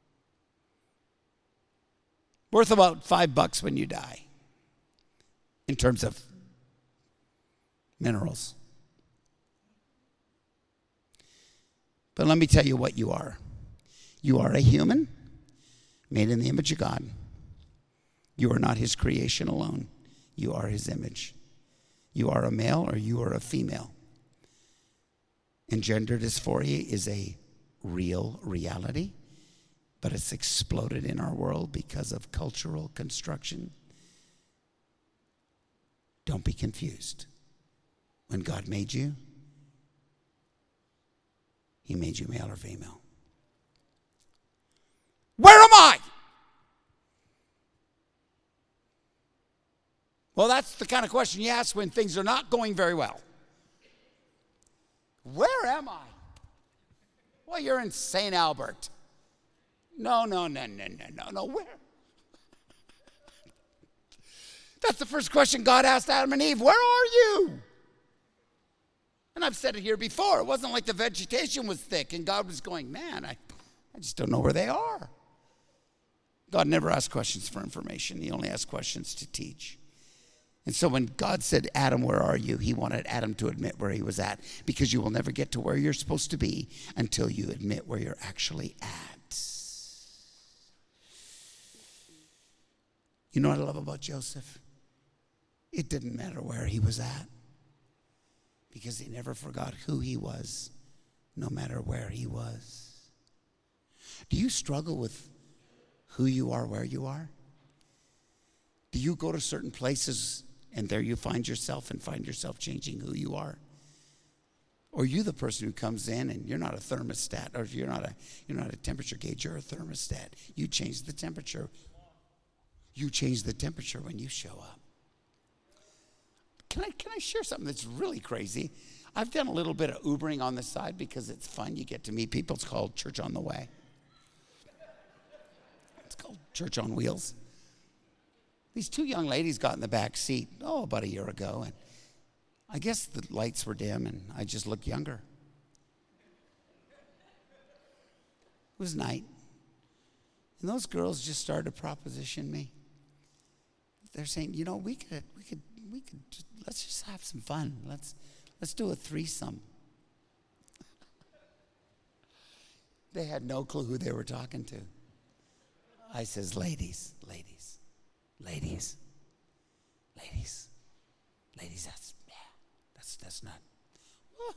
Worth about $5 when you die in terms of minerals. But let me tell you what you are. You are a human made in the image of God. You are not his creation alone. You are his image. You are a male or you are a female. And gender dysphoria is a real reality, but it's exploded in our world because of cultural construction. Don't be confused. When God made you, he made you male or female. Where am I? Well, that's the kind of question you ask when things are not going very well. Where am I? Well, you're in St. Albert. No. Where? That's the first question God asked Adam and Eve. Where are you? And I've said it here before. It wasn't like the vegetation was thick and God was going, man, I just don't know where they are. God never asked questions for information. He only asked questions to teach. And so when God said, Adam, where are you? He wanted Adam to admit where he was at, because you will never get to where you're supposed to be until you admit where you're actually at. You know what I love about Joseph? It didn't matter where he was at, because he never forgot who he was, no matter where he was. Do you struggle with who you are, where you are? Do you go to certain places and there you find yourself changing who you are? Or are you the person who comes in and you're not a thermostat, or you're not a temperature gauge, you're a thermostat. You change the temperature. You change the temperature when you show up. Can I share something that's really crazy? I've done a little bit of Ubering on the side because it's fun. You get to meet people. It's called Church on the Way. It's called Church on Wheels. These two young ladies got in the back seat, about a year ago, and I guess the lights were dim and I just looked younger. It was night. And those girls just started to proposition me. They're saying, we could let's just have some fun. Let's do a threesome. They had no clue who they were talking to. I says, ladies, that's not. Whoa.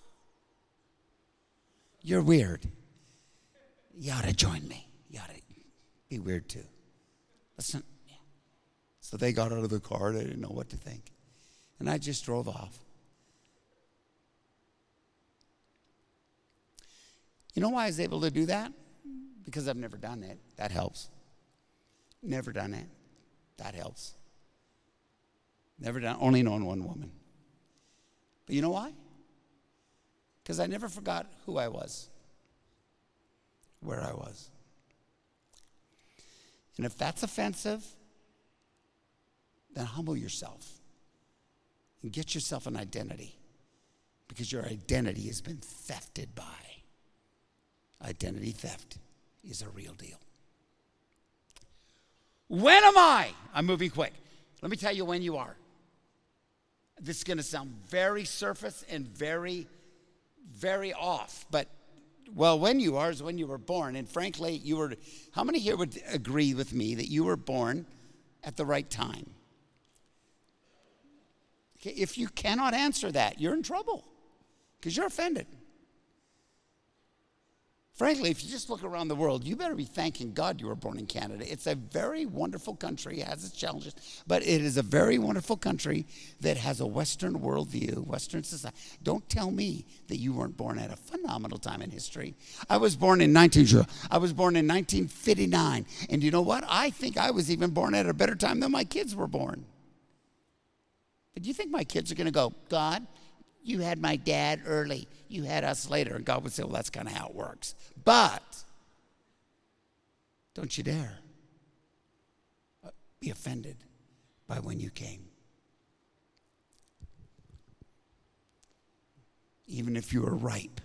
You're weird. You ought to join me. You ought to be weird too. Let's not. Yeah. So they got out of the car. They didn't know what to think. And I just drove off. You know why I was able to do that? Because I've never done it. That helps. Never done it. That helps. Never done, only known one woman. But you know why? Because I never forgot who I was, where I was. And if that's offensive, then humble yourself and get yourself an identity, because your identity has been thefted by. Identity theft is a real deal. When am I? I'm moving quick. Let me tell you when you are. This is going to sound very surface and very, very off. But, when you are is when you were born. And frankly, how many here would agree with me that you were born at the right time? Okay, if you cannot answer that, you're in trouble, because you're offended. Frankly, if you just look around the world, you better be thanking God you were born in Canada. It's a very wonderful country. It has its challenges, but it is a very wonderful country that has a Western worldview, Western society. Don't tell me that you weren't born at a phenomenal time in history. I was born in 1959, and you know what? I think I was even born at a better time than my kids were born. But do you think my kids are going to go, God, you had my dad early, you had us later? And God would say, well, that's kind of how it works. But don't you dare be offended by when you came. Even if you were ripe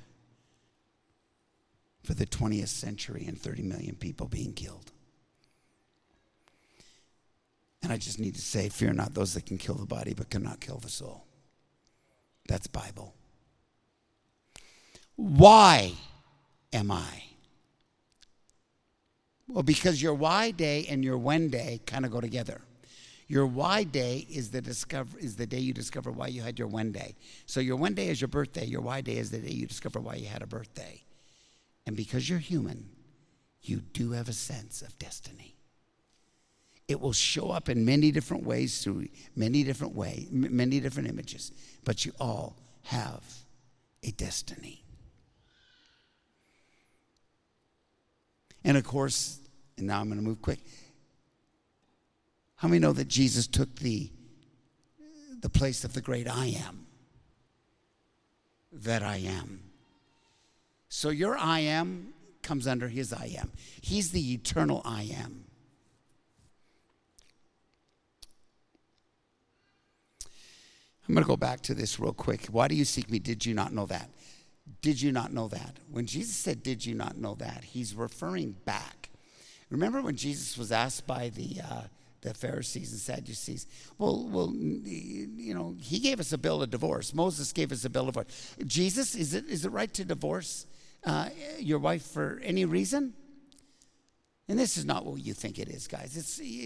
for the 20th century and 30 million people being killed. And I just need to say, fear not those that can kill the body but cannot kill the soul. That's Bible. Why am I? Well, because your why day and your when day kind of go together. Your why day is the day you discover why you had your when day. So your when day is your birthday. Your why day is the day you discover why you had a birthday. And because you're human, you do have a sense of destiny. It will show up in many different ways through many different images, but you all have a destiny. And of course, and now I'm going to move quick. How many know that Jesus took the place of the great I am? That I am. So your I am comes under his I am. He's the eternal I am. I'm going to go back to this real quick. Why do you seek me? Did you not know that? Did you not know that? When Jesus said, did you not know that? He's referring back. Remember when Jesus was asked by the Pharisees and Sadducees, well, you know, he gave us a bill of divorce. Moses gave us a bill of divorce. Jesus, is it right to divorce your wife for any reason? And this is not what you think it is, guys.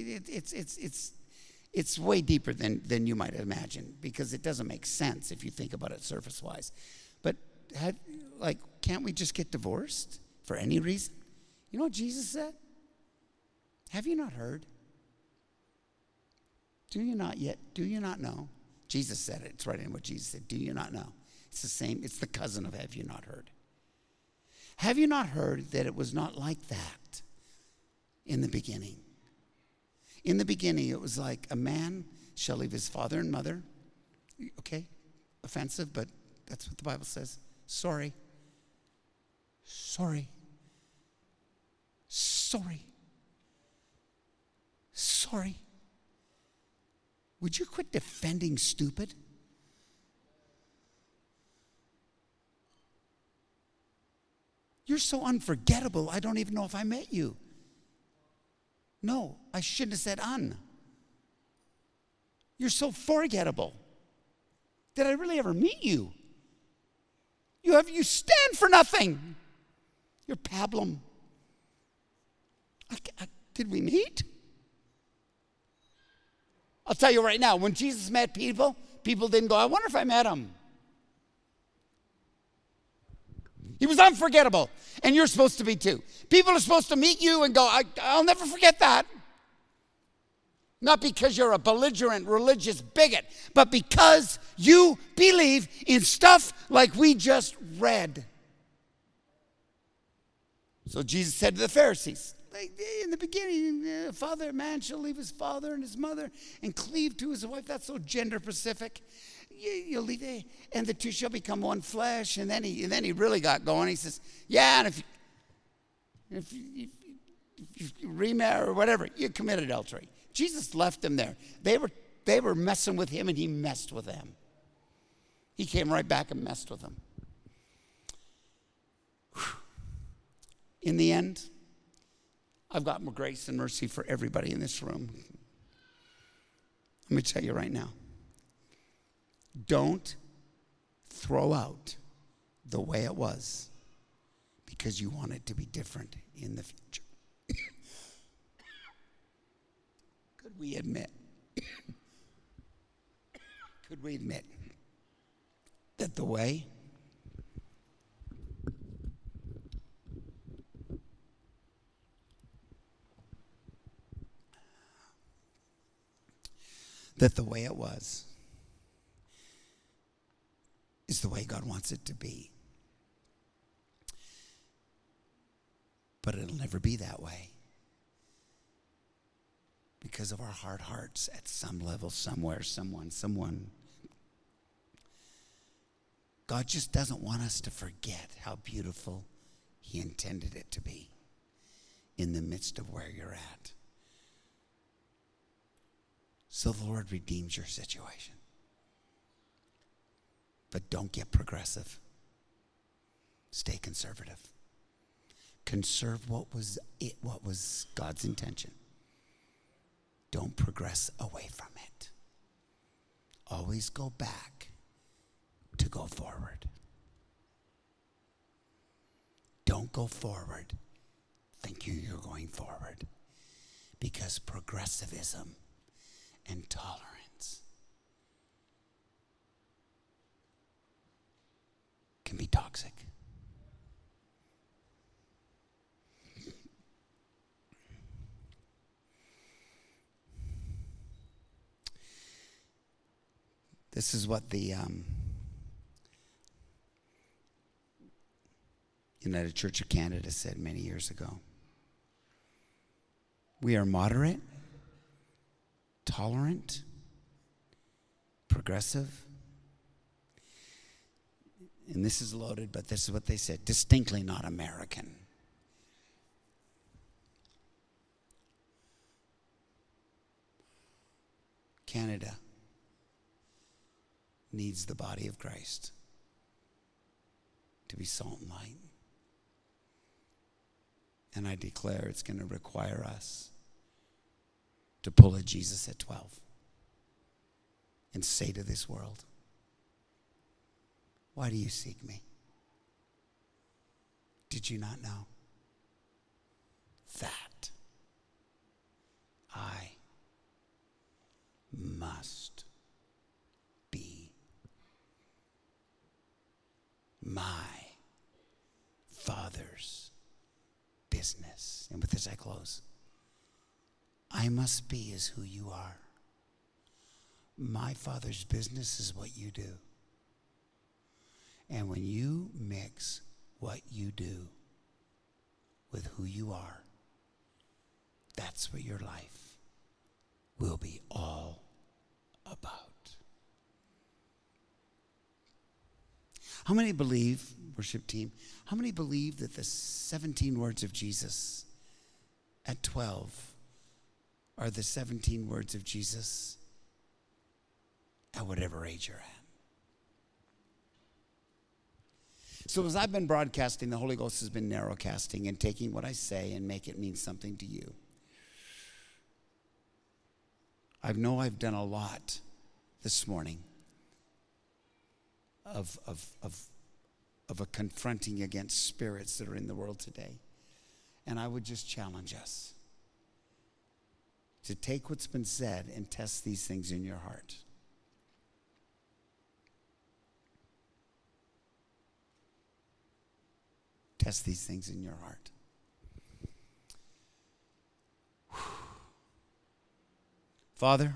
It's way deeper than you might imagine, because it doesn't make sense if you think about it surface-wise. But can't we just get divorced for any reason? You know what Jesus said? Have you not heard? Do you not yet? Do you not know? Jesus said it. It's right in what Jesus said. Do you not know? It's the same. It's the cousin of have you not heard? Have you not heard that it was not like that in the beginning? In the beginning, it was like a man shall leave his father and mother. Okay, offensive, but that's what the Bible says. Sorry. Sorry. Sorry. Sorry. Would you quit defending stupid? You're so unforgettable, I don't even know if I met you. No, I shouldn't have said un. You're so forgettable. Did I really ever meet you? You stand for nothing. You're pablum. Did we meet? I'll tell you right now, when Jesus met people didn't go, I wonder if I met him. He was unforgettable, and you're supposed to be too. People are supposed to meet you and go, I'll never forget that. Not because you're a belligerent religious bigot, but because you believe in stuff like we just read. So Jesus said to the Pharisees, in the beginning, a man shall leave his father and his mother and cleave to his wife. That's so gender specific. You'll leave, and the two shall become one flesh. And then he really got going. He says, yeah, and if you remarry or whatever, you commit adultery. Jesus left them there. They were messing with him, and he messed with them. He came right back and messed with them. In the end, I've got more grace and mercy for everybody in this room. Let me tell you right now. Don't throw out the way it was because you want it to be different in the future. Could we admit that the way it was is the way God wants it to be? But it'll never be that way because of our hard hearts at some level, somewhere, someone. God just doesn't want us to forget how beautiful he intended it to be in the midst of where you're at. So the Lord redeems your situation. But don't get progressive. Stay conservative. Conserve what was God's intention. Don't progress away from it. Always go back to go forward. don't go forward thinking you're going forward, because progressivism and tolerance can be toxic. This is what the United Church of Canada said many years ago. We are moderate, tolerant, progressive. And this is loaded, but this is what they said: distinctly not American. Canada needs the body of Christ to be salt and light. And I declare it's going to require us to pull a Jesus at 12 and say to this world, why do you seek me? Did you not know that I must be my Father's business? And with this I close. I must be is who you are. My Father's business is what you do. And when you mix what you do with who you are, that's what your life will be all about. How many believe, worship team, how many believe that the 17 words of Jesus at 12 are the 17 words of Jesus at whatever age you're at? So as I've been broadcasting, the Holy Ghost has been narrowcasting and taking what I say and make it mean something to you. I know I've done a lot this morning of a confronting against spirits that are in the world today. And I would just challenge us to take what's been said and test these things in your heart. Test these things in your heart. Father,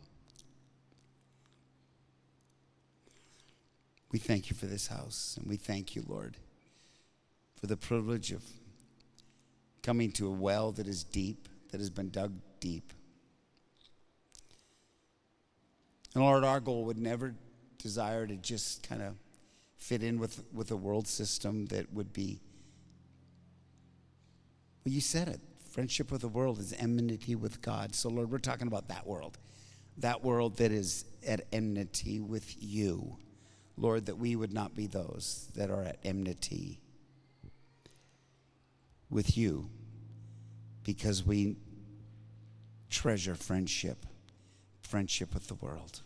we thank you for this house, and we thank you, Lord, for the privilege of coming to a well that is deep, that has been dug deep. And Lord, our goal would never desire to just kind of fit in with a world system that would be, well, you said it. Friendship with the world is enmity with God. So, Lord, we're talking about that world that is at enmity with you. Lord, that we would not be those that are at enmity with you, because we treasure friendship with the world.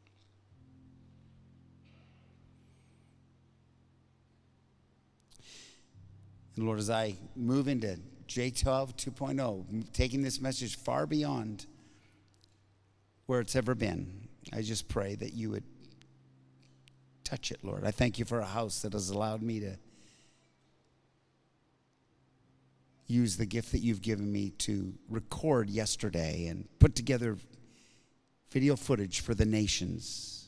And Lord, as I move into J12 2.0, taking this message far beyond where it's ever been, I just pray that you would touch it, Lord. I thank you for a house that has allowed me to use the gift that you've given me to record yesterday and put together video footage for the nations.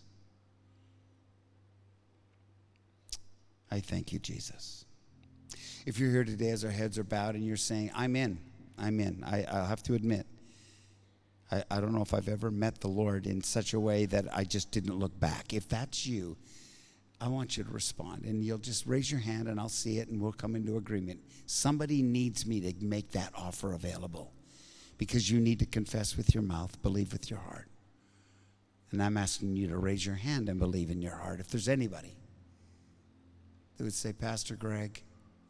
I thank you, Jesus. If you're here today as our heads are bowed and you're saying, I'm in. I'll have to admit, I don't know if I've ever met the Lord in such a way that I just didn't look back. If that's you, I want you to respond. And you'll just raise your hand and I'll see it and we'll come into agreement. Somebody needs me to make that offer available, because you need to confess with your mouth, believe with your heart. And I'm asking you to raise your hand and believe in your heart. If there's anybody that would say, Pastor Greg,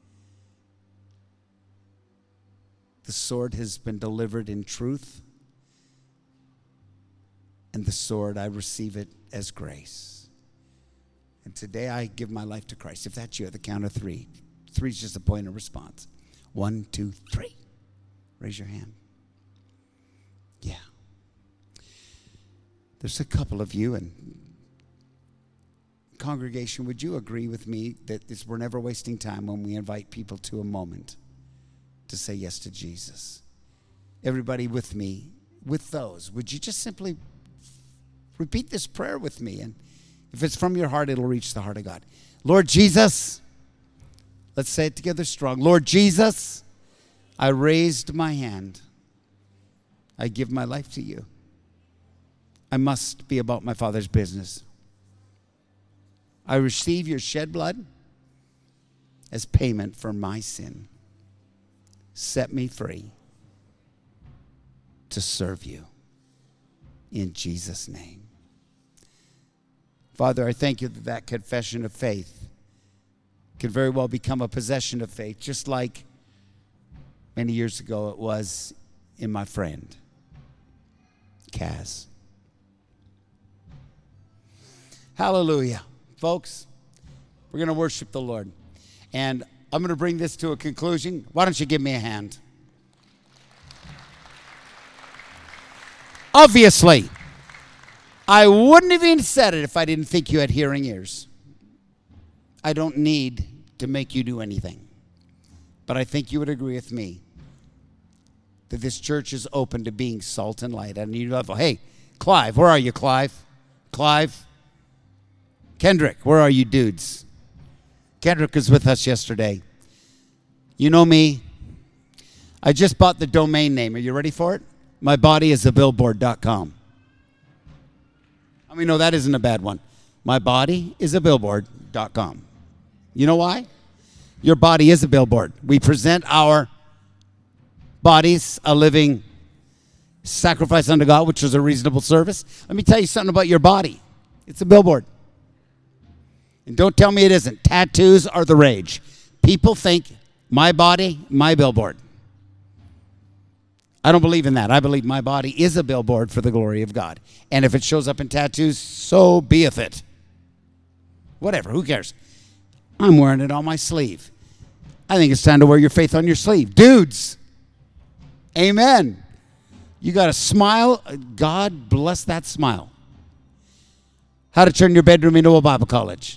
the sword has been delivered in truth, and the sword, I receive it as grace. And today I give my life to Christ. If that's you, at the count of 3, 3 is just a point of response. 1, 2, 3. Raise your hand. Yeah. There's a couple of you, and congregation, would you agree with me that we're never wasting time when we invite people to a moment to say yes to Jesus? Everybody with me, with those, would you just simply repeat this prayer with me? And if it's from your heart, it'll reach the heart of God. Lord Jesus, let's say it together strong. Lord Jesus, I raised my hand. I give my life to you. I must be about my Father's business. I receive your shed blood as payment for my sin. Set me free to serve you. In Jesus' name. Father, I thank you that that confession of faith can very well become a possession of faith, just like many years ago it was in my friend, Kaz. Hallelujah. Folks, we're going to worship the Lord. And I'm going to bring this to a conclusion. Why don't you give me a hand? Obviously, I wouldn't have even said it if I didn't think you had hearing ears. I don't need to make you do anything. But I think you would agree with me that this church is open to being salt and light at a new level. Hey, Clive, where are you, Clive? Clive? Kendrick, where are you dudes? Kendrick was with us yesterday. You know me. I just bought the domain name. Are you ready for it? MyBodyIsABillboard.com. I mean, no, that isn't a bad one. MyBodyIsABillboard.com. You know why? Your body is a billboard. We present our bodies a living sacrifice unto God, which is a reasonable service. Let me tell you something about your body. It's a billboard. And don't tell me it isn't. Tattoos are the rage. People think my body, my billboard. I don't believe in that. I believe my body is a billboard for the glory of God. And if it shows up in tattoos, so beeth it. Whatever, who cares? I'm wearing it on my sleeve. I think it's time to wear your faith on your sleeve. Dudes, amen. You got a smile. God bless that smile. How to turn your bedroom into a Bible college.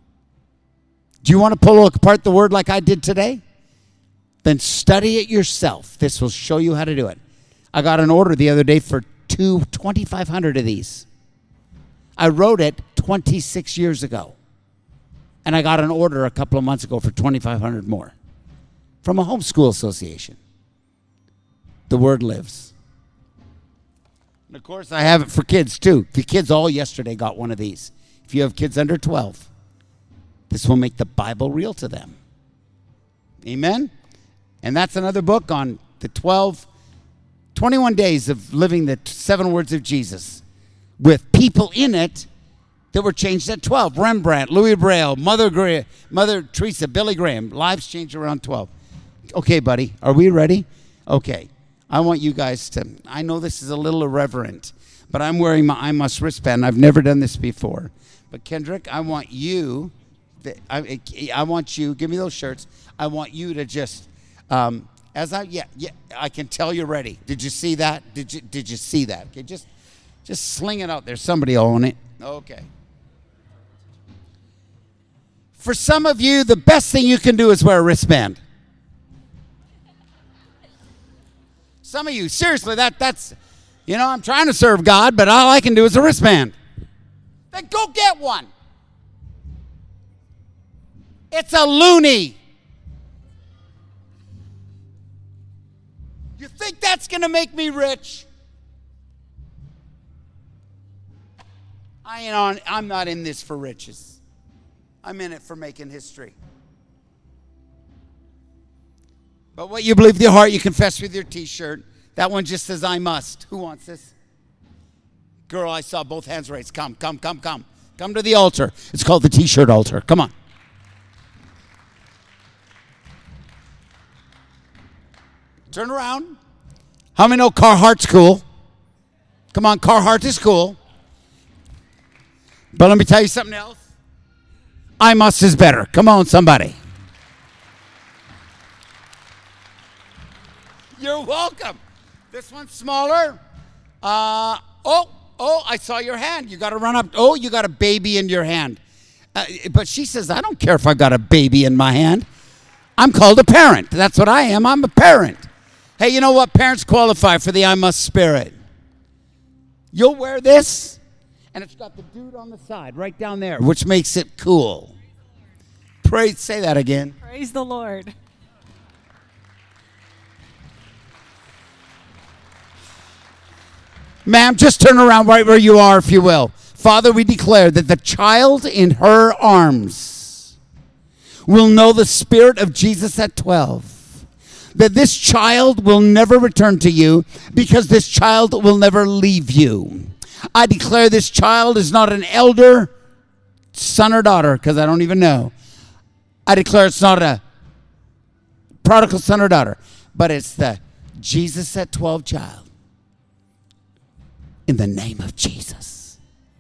Do you want to pull apart the word like I did today? Then study it yourself. This will show you how to do it. I got an order the other day for 2,500 of these. I wrote it 26 years ago. And I got an order a couple of months ago for 2,500 more from a homeschool association. The word lives. And of course, I have it for kids too. The kids all yesterday got one of these. If you have kids under 12, this will make the Bible real to them. Amen? And that's another book on the 21 days of living the 7 words of Jesus with people in it that were changed at 12. Rembrandt, Louis Braille, Mother Teresa, Billy Graham. Lives changed around 12. Okay, buddy, are we ready? Okay. I want you guys to, I know this is a little irreverent, but I'm wearing my I Must wristband. I've never done this before. But Kendrick, I want you, I want you, give me those shirts. I want you to just, I can tell you're ready. Did you see that? Did you see that? Okay, just sling it out there. Somebody will own it. Okay. For some of you, the best thing you can do is wear a wristband. Some of you, seriously, that's, I'm trying to serve God, but all I can do is a wristband. Then go get one. It's a loony. You think that's going to make me rich? I'm not in this for riches. I'm in it for making history. But what you believe with your heart, you confess with your t-shirt. That one just says, I must. Who wants this? Girl, I saw both hands raised. Come. Come to the altar. It's called the t-shirt altar. Come on. Turn around. How many know Carhartt's cool? Come on, Carhartt is cool. But let me tell you something else. I must is better. Come on, somebody. You're welcome. This one's smaller. I saw your hand. You got to run up. Oh, you got a baby in your hand. But she says, I don't care if I got a baby in my hand. I'm called a parent. That's what I am. I'm a parent. Hey, you know what? Parents qualify for the I Must spirit. You'll wear this, and it's got the dude on the side right down there, which makes it cool. Praise, say that again. Praise the Lord. Ma'am, just turn around right where you are, if you will. Father, we declare that the child in her arms will know the Spirit of Jesus at 12. That this child will never return to you because this child will never leave you. I declare this child is not an elder son or daughter, because I don't even know. I declare it's not a prodigal son or daughter, but it's the Jesus at 12 child. In the name of Jesus.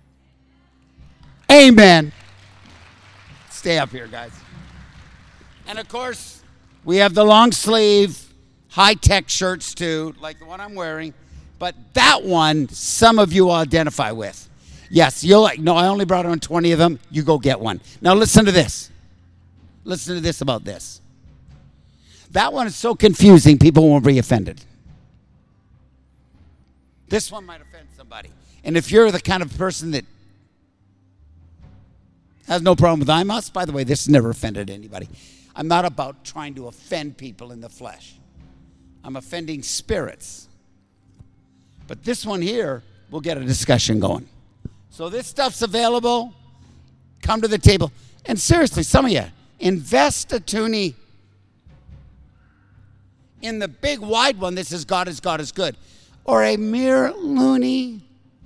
Amen. Stay up here, guys. And of course, we have the long sleeve, high-tech shirts too, like the one I'm wearing. But that one, some of you will identify with. Yes, you'll like, no, I only brought on 20 of them. You go get one. Now listen to this. Listen to this about this. That one is so confusing, people won't be offended. This one might offend somebody. And if you're the kind of person that has no problem with I must, by the way, this never offended anybody. I'm not about trying to offend people in the flesh. I'm offending spirits. But this one here, we'll get a discussion going. So this stuff's available. Come to the table. And seriously, some of you, invest a toonie in the big wide one that says God is good. Or a mere loony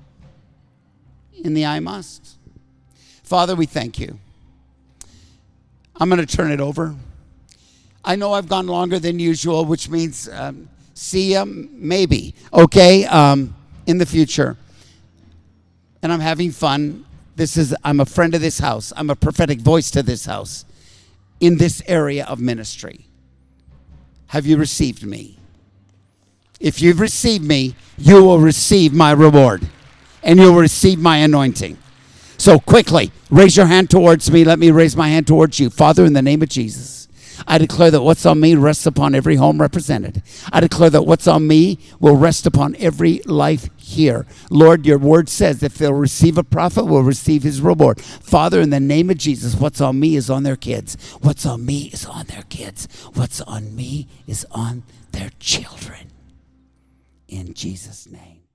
in the I must. Father, we thank you. I'm going to turn it over. I know I've gone longer than usual, which means see you maybe, okay, in the future. And I'm having fun. I'm a friend of this house. I'm a prophetic voice to this house in this area of ministry. Have you received me? If you've received me, you will receive my reward, and you'll receive my anointing. So quickly, raise your hand towards me. Let me raise my hand towards you. Father, in the name of Jesus, I declare that what's on me rests upon every home represented. I declare that what's on me will rest upon every life here. Lord, your word says if they'll receive a prophet, will receive his reward. Father, in the name of Jesus, what's on me is on their kids. What's on me is on their kids. What's on me is on their children. In Jesus' name.